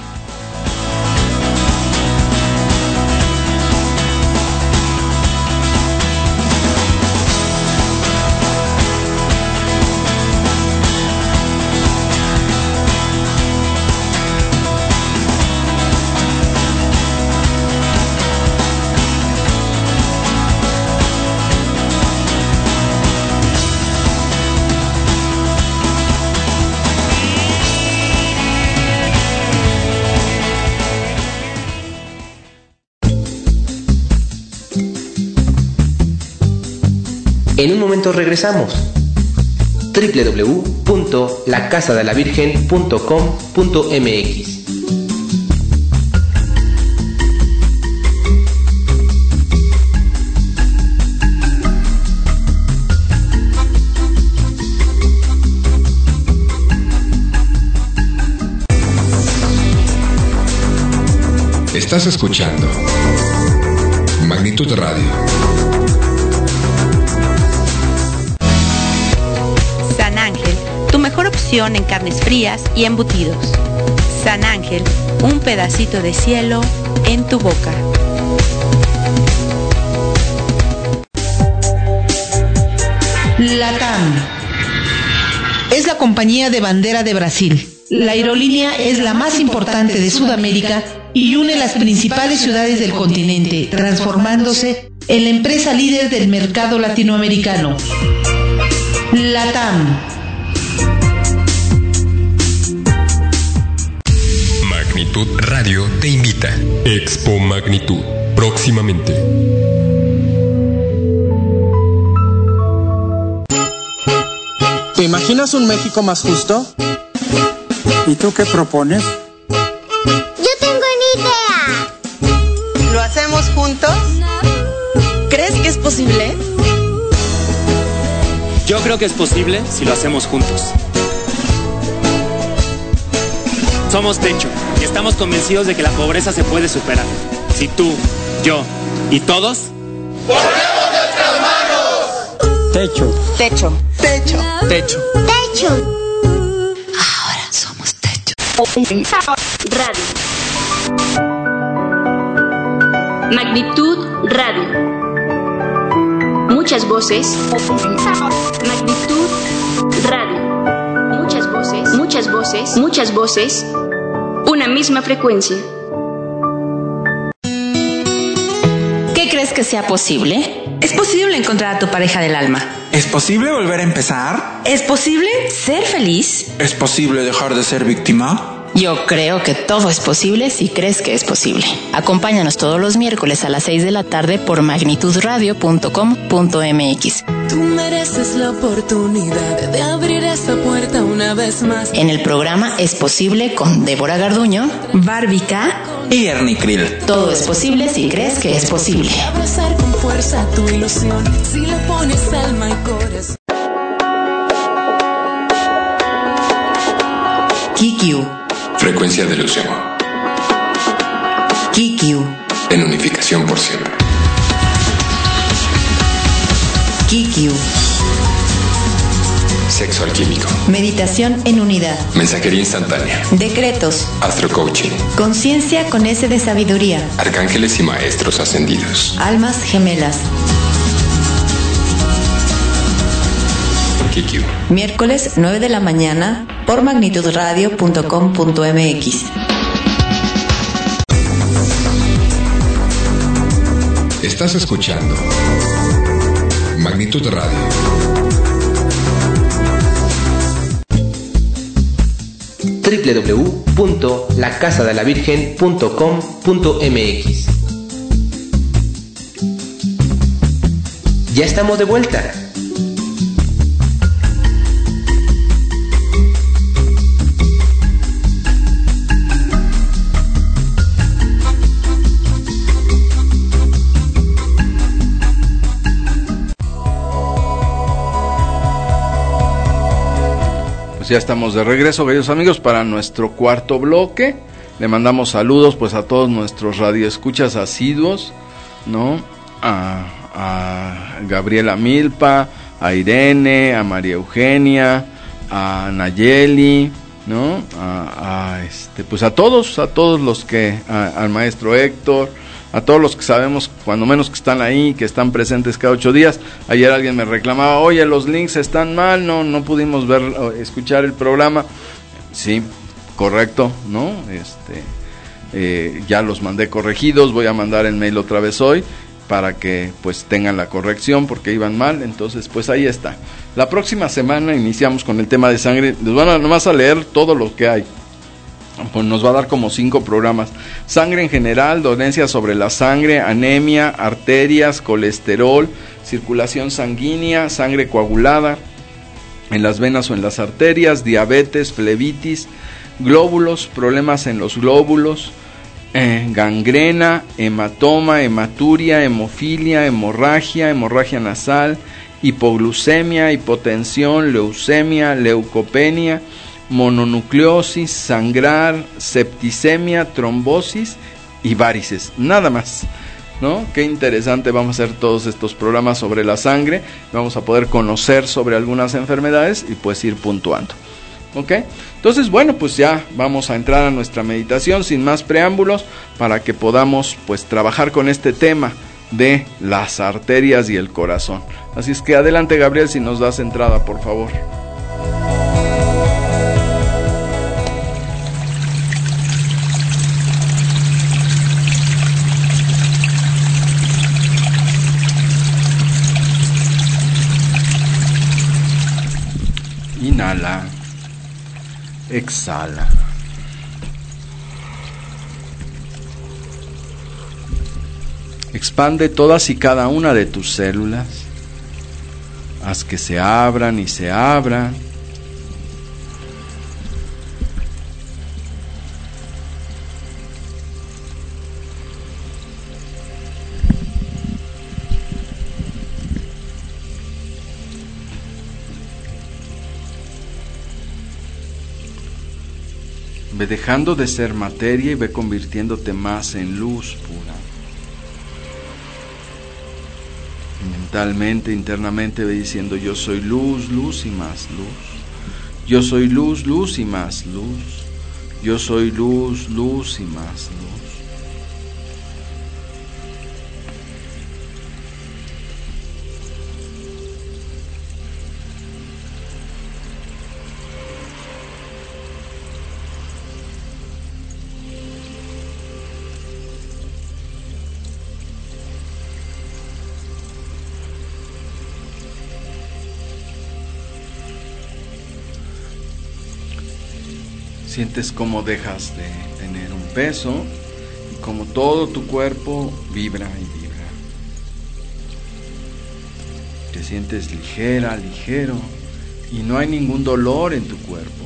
En un momento regresamos. www.lacasadelavirgen.com.mx. Estás escuchando Magnitud Radio. San Ángel, tu mejor opción en carnes frías y embutidos. San Ángel, un pedacito de cielo en tu boca. LATAM es la compañía de bandera de Brasil. La aerolínea es la más importante de Sudamérica y une las principales ciudades del continente, transformándose en la empresa líder del mercado latinoamericano. LATAM. Magnitud Radio te invita. Expo Magnitud, próximamente. ¿Te imaginas un México más justo? ¿Y tú qué propones? Yo tengo una idea. ¿Lo hacemos juntos? ¿Crees que es posible? Yo creo que es posible si lo hacemos juntos. Somos Techo y estamos convencidos de que la pobreza se puede superar. Si tú, yo y todos ¡ponemos nuestras manos! Techo. Techo. Techo. Techo. Techo. Ahora somos Techo. Radio. Magnitud Radio. Muchas voces. Magnitud Radio. Muchas voces. Muchas voces. Muchas voces. Una misma frecuencia. ¿Qué crees que sea posible? ¿Es posible encontrar a tu pareja del alma? ¿Es posible volver a empezar? ¿Es posible ser feliz? ¿Es posible dejar de ser víctima? Yo creo que todo es posible si crees que es posible. Acompáñanos todos los miércoles a las 6 de la tarde por magnitudradio.com.mx. Tú mereces la oportunidad de abrir esta puerta una vez más. En el programa Es Posible con Débora Garduño, Bárbara y Ernie Krill. Todo es posible si crees que es posible. Abrazar con fuerza tu ilusión, si le pones alma y corazón. Frecuencia de Lucemo. Kikiu. En unificación por siempre. Kikiu. Sexo alquímico. Meditación en unidad. Mensajería instantánea. Decretos. Astrocoaching. Conciencia con S de sabiduría. Arcángeles y maestros ascendidos. Almas gemelas. Kikiu. Miércoles 9 de la mañana por magnitudradio.com.mx. Estás escuchando Magnitud Radio. www.lacasadelavirgen.com.mx. Ya estamos de vuelta. Ya estamos de regreso, queridos amigos, para nuestro cuarto bloque. Le mandamos saludos pues a todos nuestros radioescuchas asiduos, ¿no? A Gabriela Milpa, a Irene, a María Eugenia, a Nayeli, ¿no? Pues a todos los que, al maestro Héctor, a todos los que sabemos, cuando menos que están ahí, que están presentes cada 8 días. Ayer alguien me reclamaba, oye, los links están mal, no pudimos escuchar el programa. Sí, correcto, ¿no? Ya los mandé corregidos, voy a mandar el mail otra vez hoy, para que pues tengan la corrección, porque iban mal. Entonces pues ahí está. La próxima semana iniciamos con el tema de sangre. Les van nomás a leer todo lo que hay. Pues nos va a dar como 5 programas. Sangre en general, dolencias sobre la sangre, anemia, arterias, colesterol, circulación sanguínea, sangre coagulada en las venas o en las arterias, diabetes, flebitis, glóbulos, problemas en los glóbulos, gangrena, hematoma, hematuria, hemofilia, hemorragia nasal, hipoglucemia, hipotensión, leucemia, leucopenia, mononucleosis, sangrar, septicemia, trombosis y varices. Nada más, ¿no? Qué interesante. Vamos a hacer todos estos programas sobre la sangre. Vamos a poder conocer sobre algunas enfermedades y pues ir puntuando. ¿Ok? Entonces, bueno, pues ya vamos a entrar a nuestra meditación sin más preámbulos, para que podamos pues trabajar con este tema de las arterias y el corazón. Así es que adelante, Gabriel, si nos das entrada, por favor. Inhala, exhala. Expande todas y cada una de tus células. Haz que se abran y se abran. Ve dejando de ser materia y ve convirtiéndote más en luz pura. Mentalmente, internamente ve diciendo: yo soy luz, luz y más luz. Yo soy luz, luz y más luz. Yo soy luz, luz y más luz. Sientes cómo dejas de tener un peso y cómo todo tu cuerpo vibra y vibra. Te sientes ligera, ligero, y no hay ningún dolor en tu cuerpo.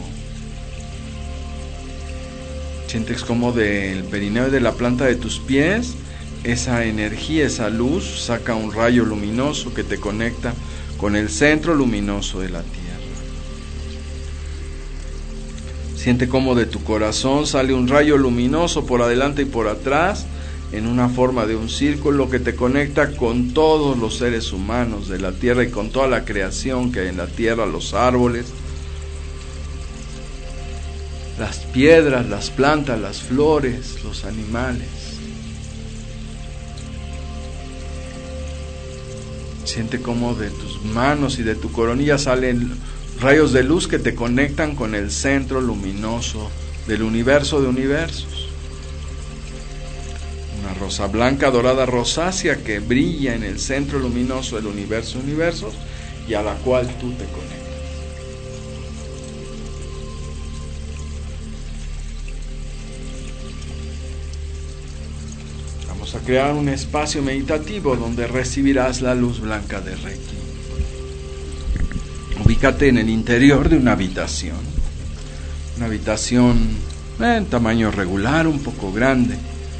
Sientes como del perineo y de la planta de tus pies, esa energía, esa luz saca un rayo luminoso que te conecta con el centro luminoso de la Tierra. Siente cómo de tu corazón sale un rayo luminoso por adelante y por atrás, en una forma de un círculo que te conecta con todos los seres humanos de la tierra y con toda la creación que hay en la tierra, los árboles, las piedras, las plantas, las flores, los animales. Siente cómo de tus manos y de tu coronilla salen rayos de luz que te conectan con el centro luminoso del universo de universos. Una rosa blanca, dorada, rosácea que brilla en el centro luminoso del universo de universos y a la cual tú te conectas. Vamos a crear un espacio meditativo donde recibirás la luz blanca de Reiki. Ubícate en el interior de una habitación en tamaño regular, un poco grande.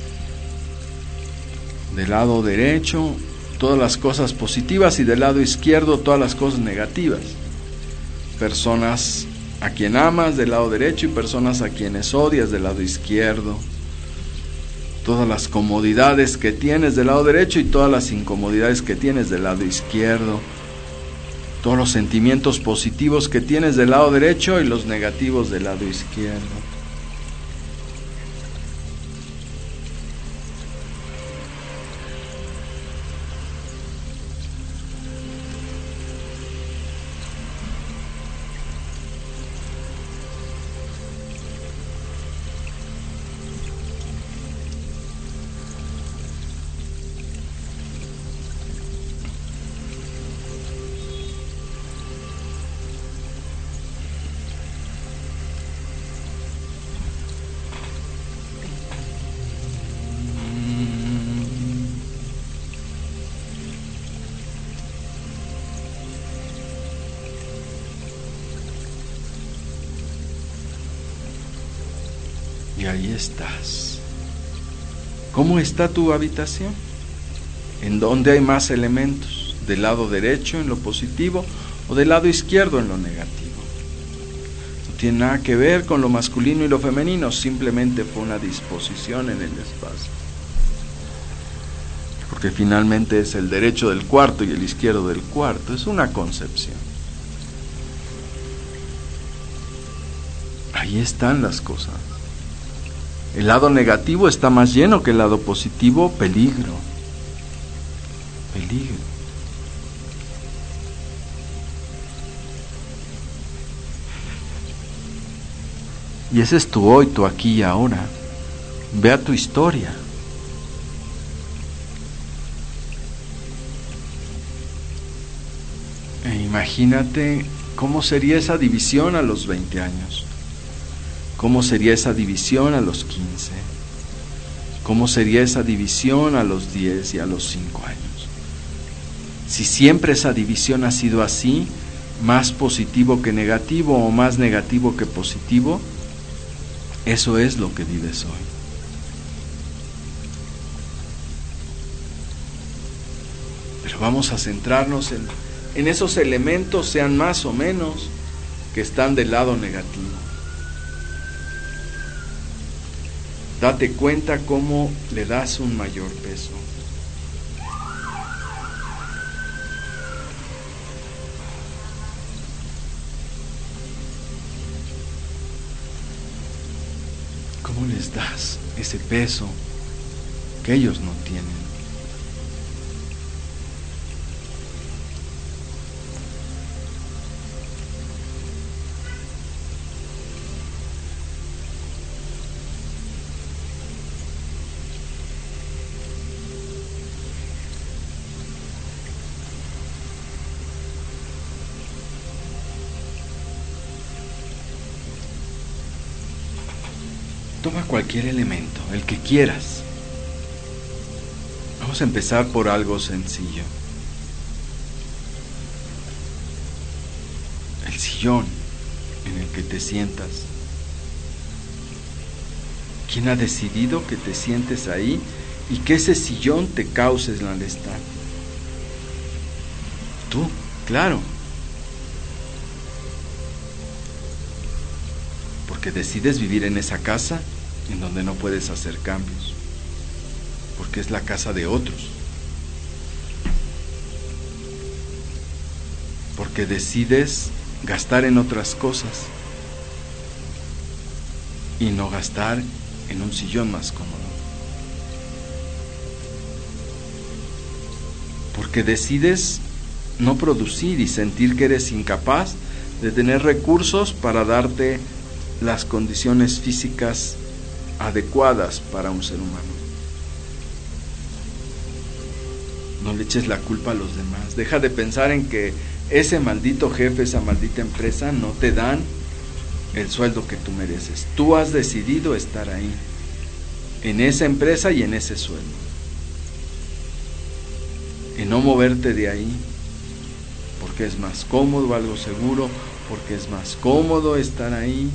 Del lado derecho, todas las cosas positivas y del lado izquierdo, todas las cosas negativas. Personas a quien amas del lado derecho y personas a quienes odias del lado izquierdo. Todas las comodidades que tienes del lado derecho y todas las incomodidades que tienes del lado izquierdo. Todos los sentimientos positivos que tienes del lado derecho y los negativos del lado izquierdo. Y ahí estás. ¿Cómo está tu habitación? ¿En dónde hay más elementos? ¿Del lado derecho en lo positivo o del lado izquierdo en lo negativo? No tiene nada que ver con lo masculino y lo femenino, simplemente fue una disposición en el espacio. Porque finalmente es el derecho del cuarto y el izquierdo del cuarto, es una concepción. Ahí están las cosas. El lado negativo está más lleno que el lado positivo. Peligro. Peligro. Y ese es tu hoy, tu aquí y ahora. Ve a tu historia. E imagínate cómo sería esa división a los 20 años. ¿Cómo sería esa división a los 15? ¿Cómo sería esa división a los 10 y a los 5 años? Si siempre esa división ha sido así, más positivo que negativo o más negativo que positivo, eso es lo que vives hoy. Pero vamos a centrarnos en esos elementos, sean más o menos, que están del lado negativo. Date cuenta cómo le das un mayor peso. ¿Cómo les das ese peso que ellos no tienen? Toma cualquier elemento, el que quieras. Vamos a empezar por algo sencillo. El sillón en el que te sientas. ¿Quién ha decidido que te sientes ahí y que ese sillón te cause el malestar? Tú, claro. Porque decides vivir en esa casa en donde no puedes hacer cambios, porque es la casa de otros. Porque decides gastar en otras cosas y no gastar en un sillón más cómodo. Porque decides no producir y sentir que eres incapaz de tener recursos para darte las condiciones físicas adecuadas para un ser humano. No le eches la culpa a los demás. Deja de pensar en que ese maldito jefe, esa maldita empresa no te dan el sueldo que tú mereces. Tú has decidido estar ahí, en esa empresa y en ese sueldo, y no moverte de ahí porque es más cómodo, algo seguro, porque es más cómodo estar ahí.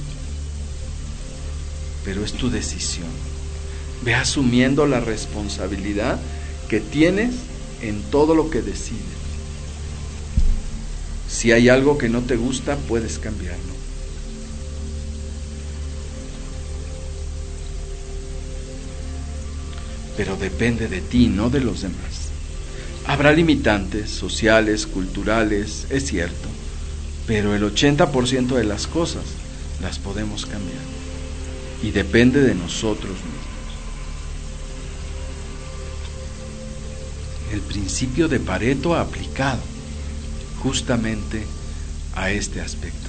Pero es tu decisión. Ve asumiendo la responsabilidad que tienes en todo lo que decides. Si hay algo que no te gusta, puedes cambiarlo. Pero depende de ti, no de los demás. Habrá limitantes sociales, culturales, es cierto, pero el 80% de las cosas las podemos cambiar. Y depende de nosotros mismos. El principio de Pareto aplicado justamente a este aspecto.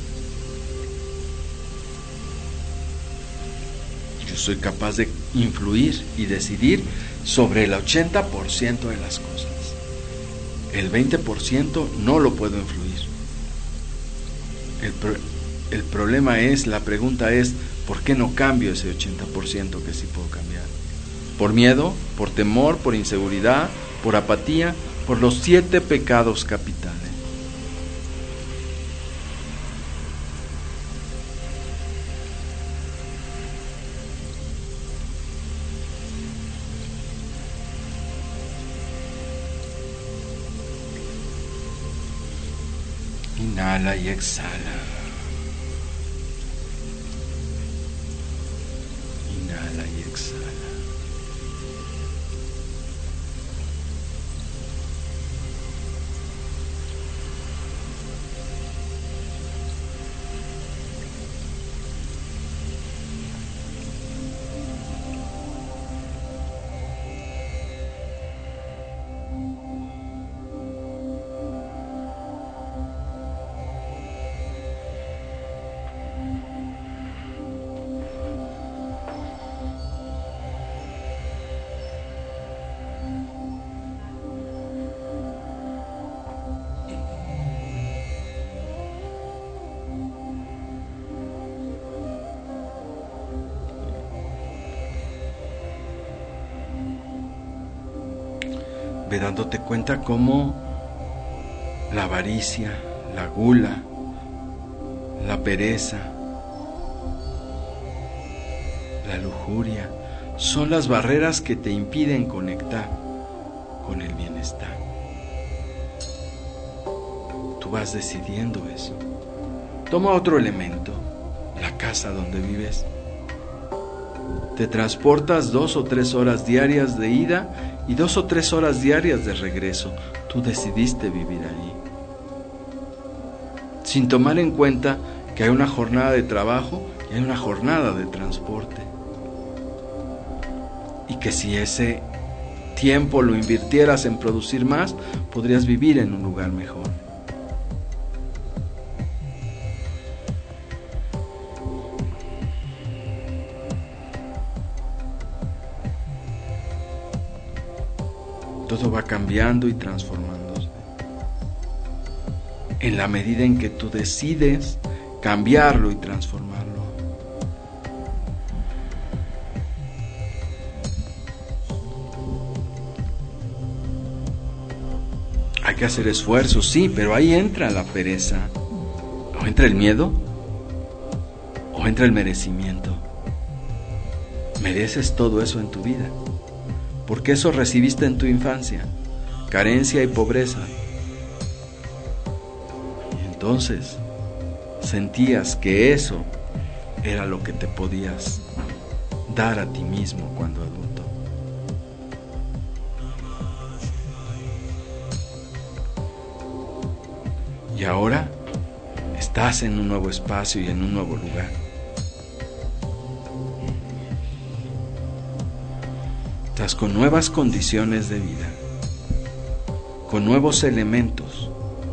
Yo soy capaz de influir y decidir sobre el 80% de las cosas. El 20% no lo puedo influir. El problema es, la pregunta es, ¿por qué no cambio ese 80% que sí puedo cambiar? ¿Por miedo? ¿Por temor? ¿Por inseguridad? ¿Por apatía? ¿Por los 7 pecados capitales? Inhala y exhala. Inhala y exhala. Ve dándote cuenta cómo la avaricia, la gula, la pereza, la lujuria son las barreras que te impiden conectar con el bienestar. Tú vas decidiendo eso. Toma otro elemento, la casa donde vives. Te transportas 2 o 3 horas diarias de ida y 2 o 3 horas diarias de regreso. Tú decidiste vivir ahí, sin tomar en cuenta que hay una jornada de trabajo y hay una jornada de transporte, y que si ese tiempo lo invirtieras en producir más, podrías vivir en un lugar mejor. Todo va cambiando y transformándose en la medida en que tú decides cambiarlo y transformarlo. Hay que hacer esfuerzos, sí, pero ahí entra la pereza, o entra el miedo, o entra el merecimiento. Mereces todo eso en tu vida, porque eso recibiste en tu infancia, carencia y pobreza. Y entonces sentías que eso era lo que te podías dar a ti mismo cuando adulto. Y ahora estás en un nuevo espacio y en un nuevo lugar. Estás con nuevas condiciones de vida, con nuevos elementos.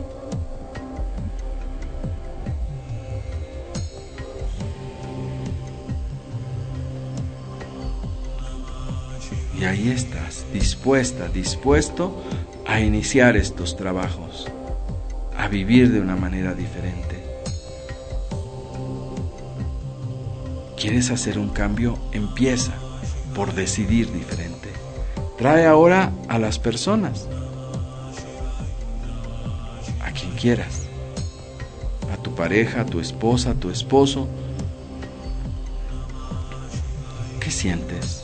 Y ahí estás, dispuesto a iniciar estos trabajos, a vivir de una manera diferente. ¿Quieres hacer un cambio? Empieza por decidir diferente. Trae ahora a las personas, a quien quieras, a tu pareja, a tu esposa, a tu esposo. ¿Qué sientes?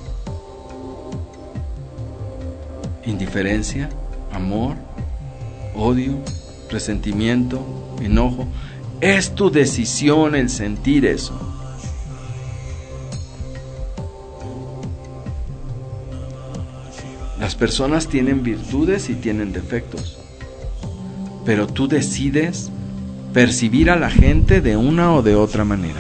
¿Indiferencia? ¿Amor? ¿Odio? ¿Resentimiento? ¿Enojo? Es tu decisión el sentir eso. Las personas tienen virtudes y tienen defectos, pero tú decides percibir a la gente de una o de otra manera.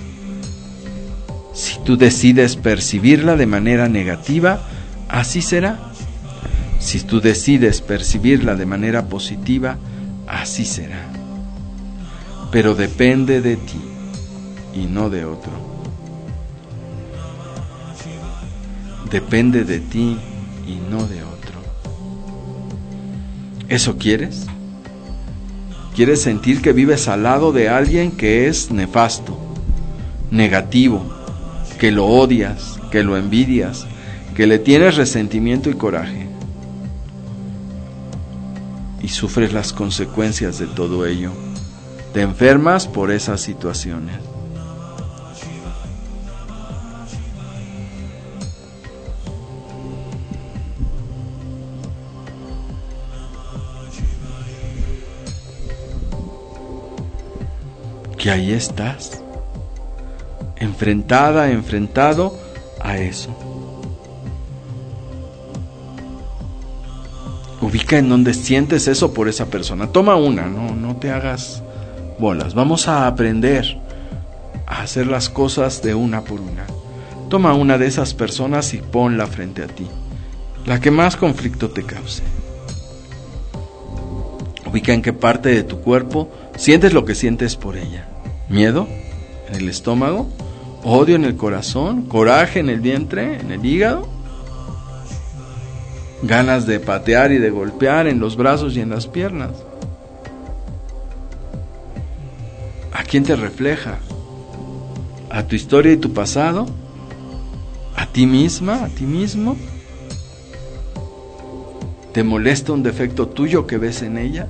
Si tú decides percibirla de manera negativa, así será. Si tú decides percibirla de manera positiva, así será. Pero depende de ti y no de otro. Depende de ti y no de otro. ¿Eso quieres? ¿Quieres sentir que vives al lado de alguien que es nefasto, negativo, que lo odias, que lo envidias, que le tienes resentimiento y coraje? Y sufres las consecuencias de todo ello. Te enfermas por esas situaciones. Y ahí estás, enfrentado a eso. Ubica en donde sientes eso por esa persona. Toma una, no te hagas bolas. Vamos a aprender a hacer las cosas de una por una. Toma una de esas personas y ponla frente a ti, la que más conflicto te cause. Ubica en qué parte de tu cuerpo sientes lo que sientes por ella. ¿Miedo en el estómago? ¿Odio en el corazón? ¿Coraje en el vientre? ¿En el hígado? ¿Ganas de patear y de golpear en los brazos y en las piernas? ¿A quién te refleja? ¿A tu historia y tu pasado? ¿A ti misma? ¿A ti mismo? ¿Te molesta un defecto tuyo que ves en ella?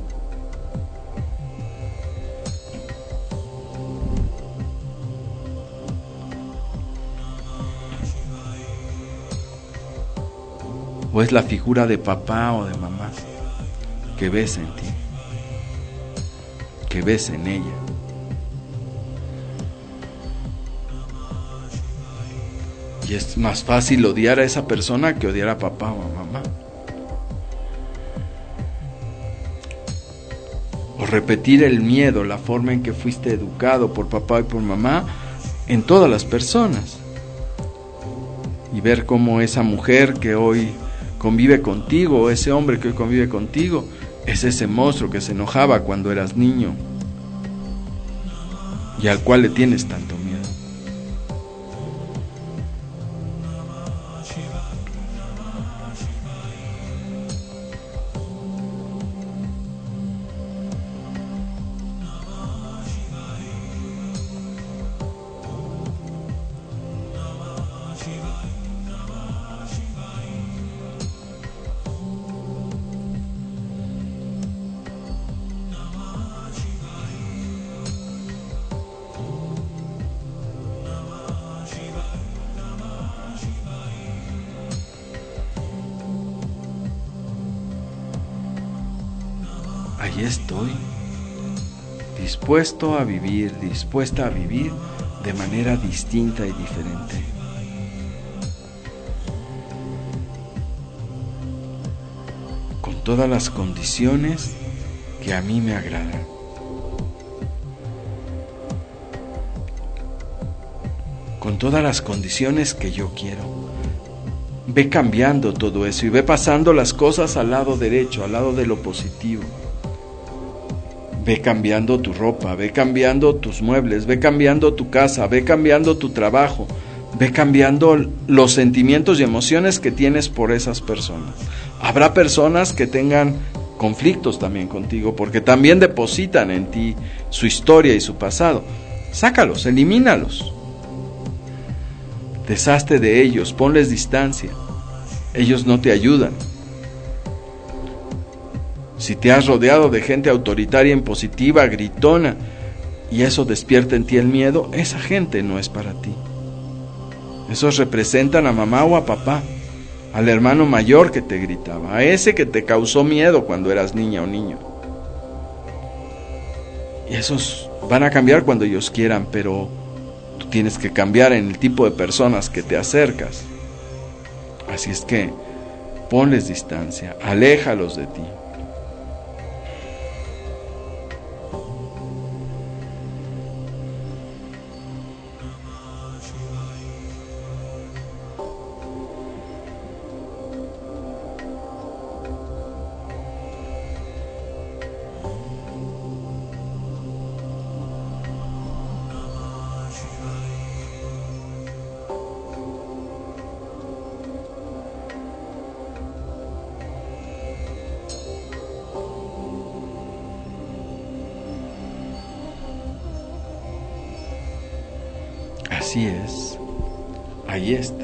¿O es la figura de papá o de mamá que ves en ti, que ves en ella? Y es más fácil odiar a esa persona que odiar a papá o a mamá. O repetir el miedo, la forma en que fuiste educado por papá y por mamá en todas las personas. Y ver cómo esa mujer que hoy convive contigo, o ese hombre que hoy convive contigo, es ese monstruo que se enojaba cuando eras niño y al cual le tienes tanto miedo. Ahí estoy, dispuesta a vivir de manera distinta y diferente. Con todas las condiciones que a mí me agradan. Con todas las condiciones que yo quiero. Ve cambiando todo eso y ve pasando las cosas al lado derecho, al lado de lo positivo. Ve cambiando tu ropa, ve cambiando tus muebles, ve cambiando tu casa, ve cambiando tu trabajo, ve cambiando los sentimientos y emociones que tienes por esas personas. Habrá personas que tengan conflictos también contigo, porque también depositan en ti su historia y su pasado. Sácalos, elimínalos. Deshazte de ellos, ponles distancia. Ellos no te ayudan. Si te has rodeado de gente autoritaria, impositiva, gritona, y eso despierta en ti el miedo, esa gente no es para ti. Esos representan a mamá o a papá, al hermano mayor que te gritaba, a ese que te causó miedo cuando eras niña o niño. Y esos van a cambiar cuando ellos quieran, pero tú tienes que cambiar en el tipo de personas que te acercas. Así es que ponles distancia, aléjalos de ti. Así es, ahí está.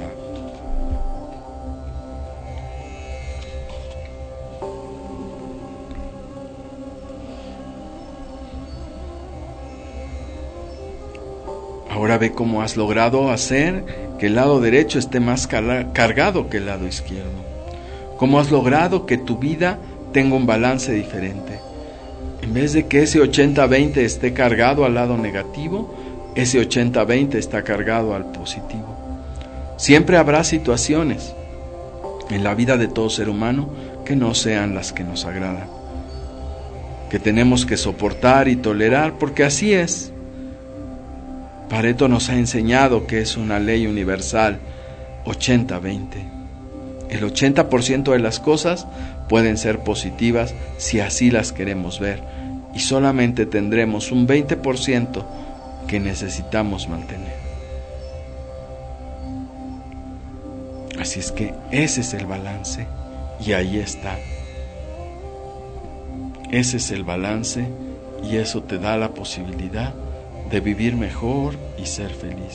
Ahora ve cómo has logrado hacer que el lado derecho esté más cargado que el lado izquierdo. Cómo has logrado que tu vida tenga un balance diferente. En vez de que ese 80-20 esté cargado al lado negativo, ese 80-20 está cargado al positivo. Siempre habrá situaciones en la vida de todo ser humano que no sean las que nos agradan, que tenemos que soportar y tolerar, porque así es. Pareto nos ha enseñado que es una ley universal, 80-20. El 80% de las cosas pueden ser positivas si así las queremos ver, y solamente tendremos un 20% que necesitamos mantener. Así es que ese es el balance, y ahí está. Ese es el balance, y eso te da la posibilidad de vivir mejor y ser feliz.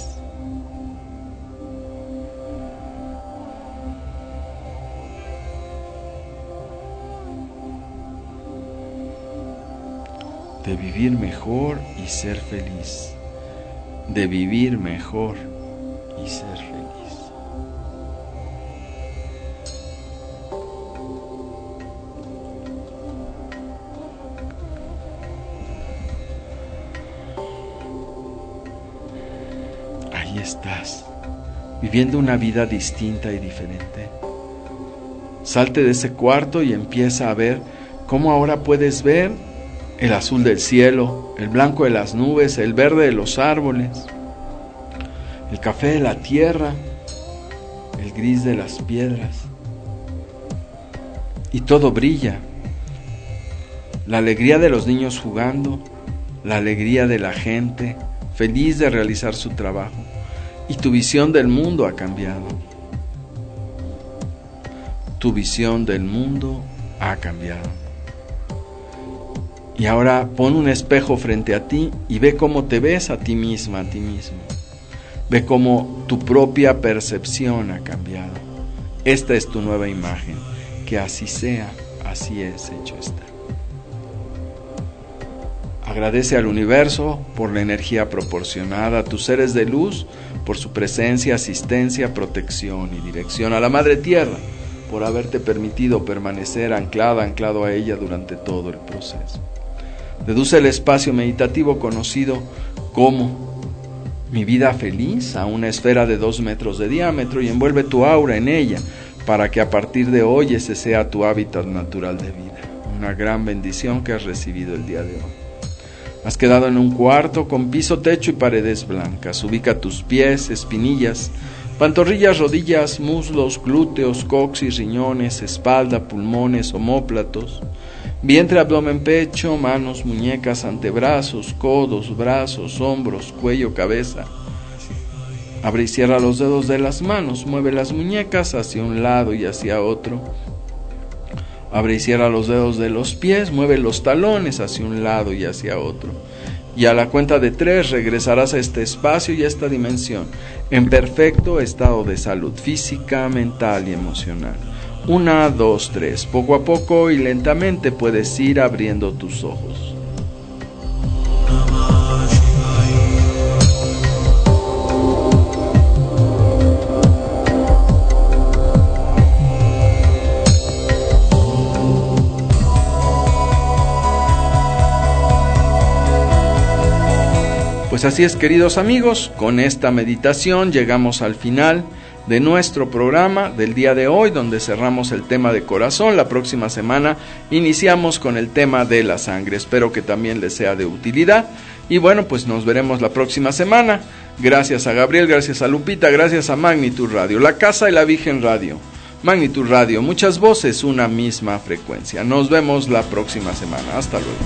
De vivir mejor y ser feliz. De vivir mejor y ser feliz. Ahí estás, viviendo una vida distinta y diferente. Salte de ese cuarto y empieza a ver cómo ahora puedes ver el azul del cielo, el blanco de las nubes, el verde de los árboles, el café de la tierra, el gris de las piedras. Y todo brilla. La alegría de los niños jugando, la alegría de la gente feliz de realizar su trabajo. Y tu visión del mundo ha cambiado. Tu visión del mundo ha cambiado. Y ahora pon un espejo frente a ti y ve cómo te ves a ti misma, a ti mismo. Ve cómo tu propia percepción ha cambiado. Esta es tu nueva imagen. Que así sea, así es, hecho está. Agradece al universo por la energía proporcionada, a tus seres de luz por su presencia, asistencia, protección y dirección, a la Madre Tierra por haberte permitido permanecer anclado a ella durante todo el proceso. Deduce el espacio meditativo conocido como mi vida feliz a una esfera de 2 metros de diámetro y envuelve tu aura en ella para que a partir de hoy ese sea tu hábitat natural de vida. Una gran bendición que has recibido el día de hoy. Has quedado en un cuarto con piso, techo y paredes blancas. Ubica tus pies, espinillas, pantorrillas, rodillas, muslos, glúteos, coxis, riñones, espalda, pulmones, omóplatos, vientre, abdomen, pecho, manos, muñecas, antebrazos, codos, brazos, hombros, cuello, cabeza. Abre y cierra los dedos de las manos, mueve las muñecas hacia un lado y hacia otro. Abre y cierra los dedos de los pies, mueve los talones hacia un lado y hacia otro. Y a la cuenta de 3 regresarás a este espacio y a esta dimensión, en perfecto estado de salud física, mental y emocional. 1, 2, 3. Poco a poco y lentamente puedes ir abriendo tus ojos. Pues así es, queridos amigos, con esta meditación llegamos al final de nuestro programa del día de hoy, donde cerramos el tema de corazón. La próxima semana iniciamos con el tema de la sangre. Espero que también les sea de utilidad. Y bueno, pues nos veremos la próxima semana. Gracias a Gabriel, gracias a Lupita, gracias a Magnitud Radio, la Casa de la Virgen Radio. Magnitud Radio, muchas voces, una misma frecuencia. Nos vemos la próxima semana. Hasta luego.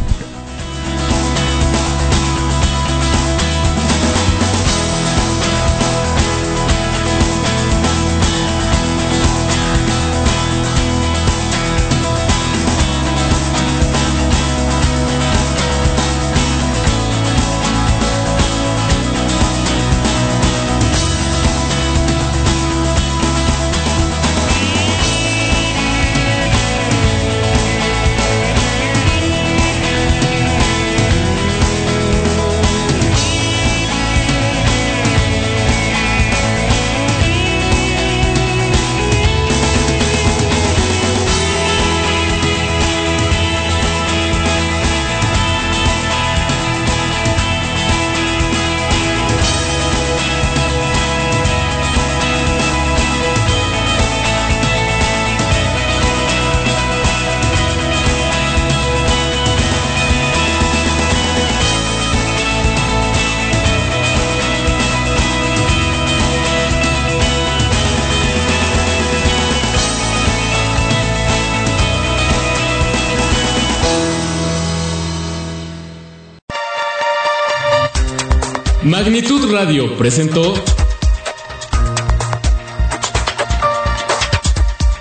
Magnitud Radio presentó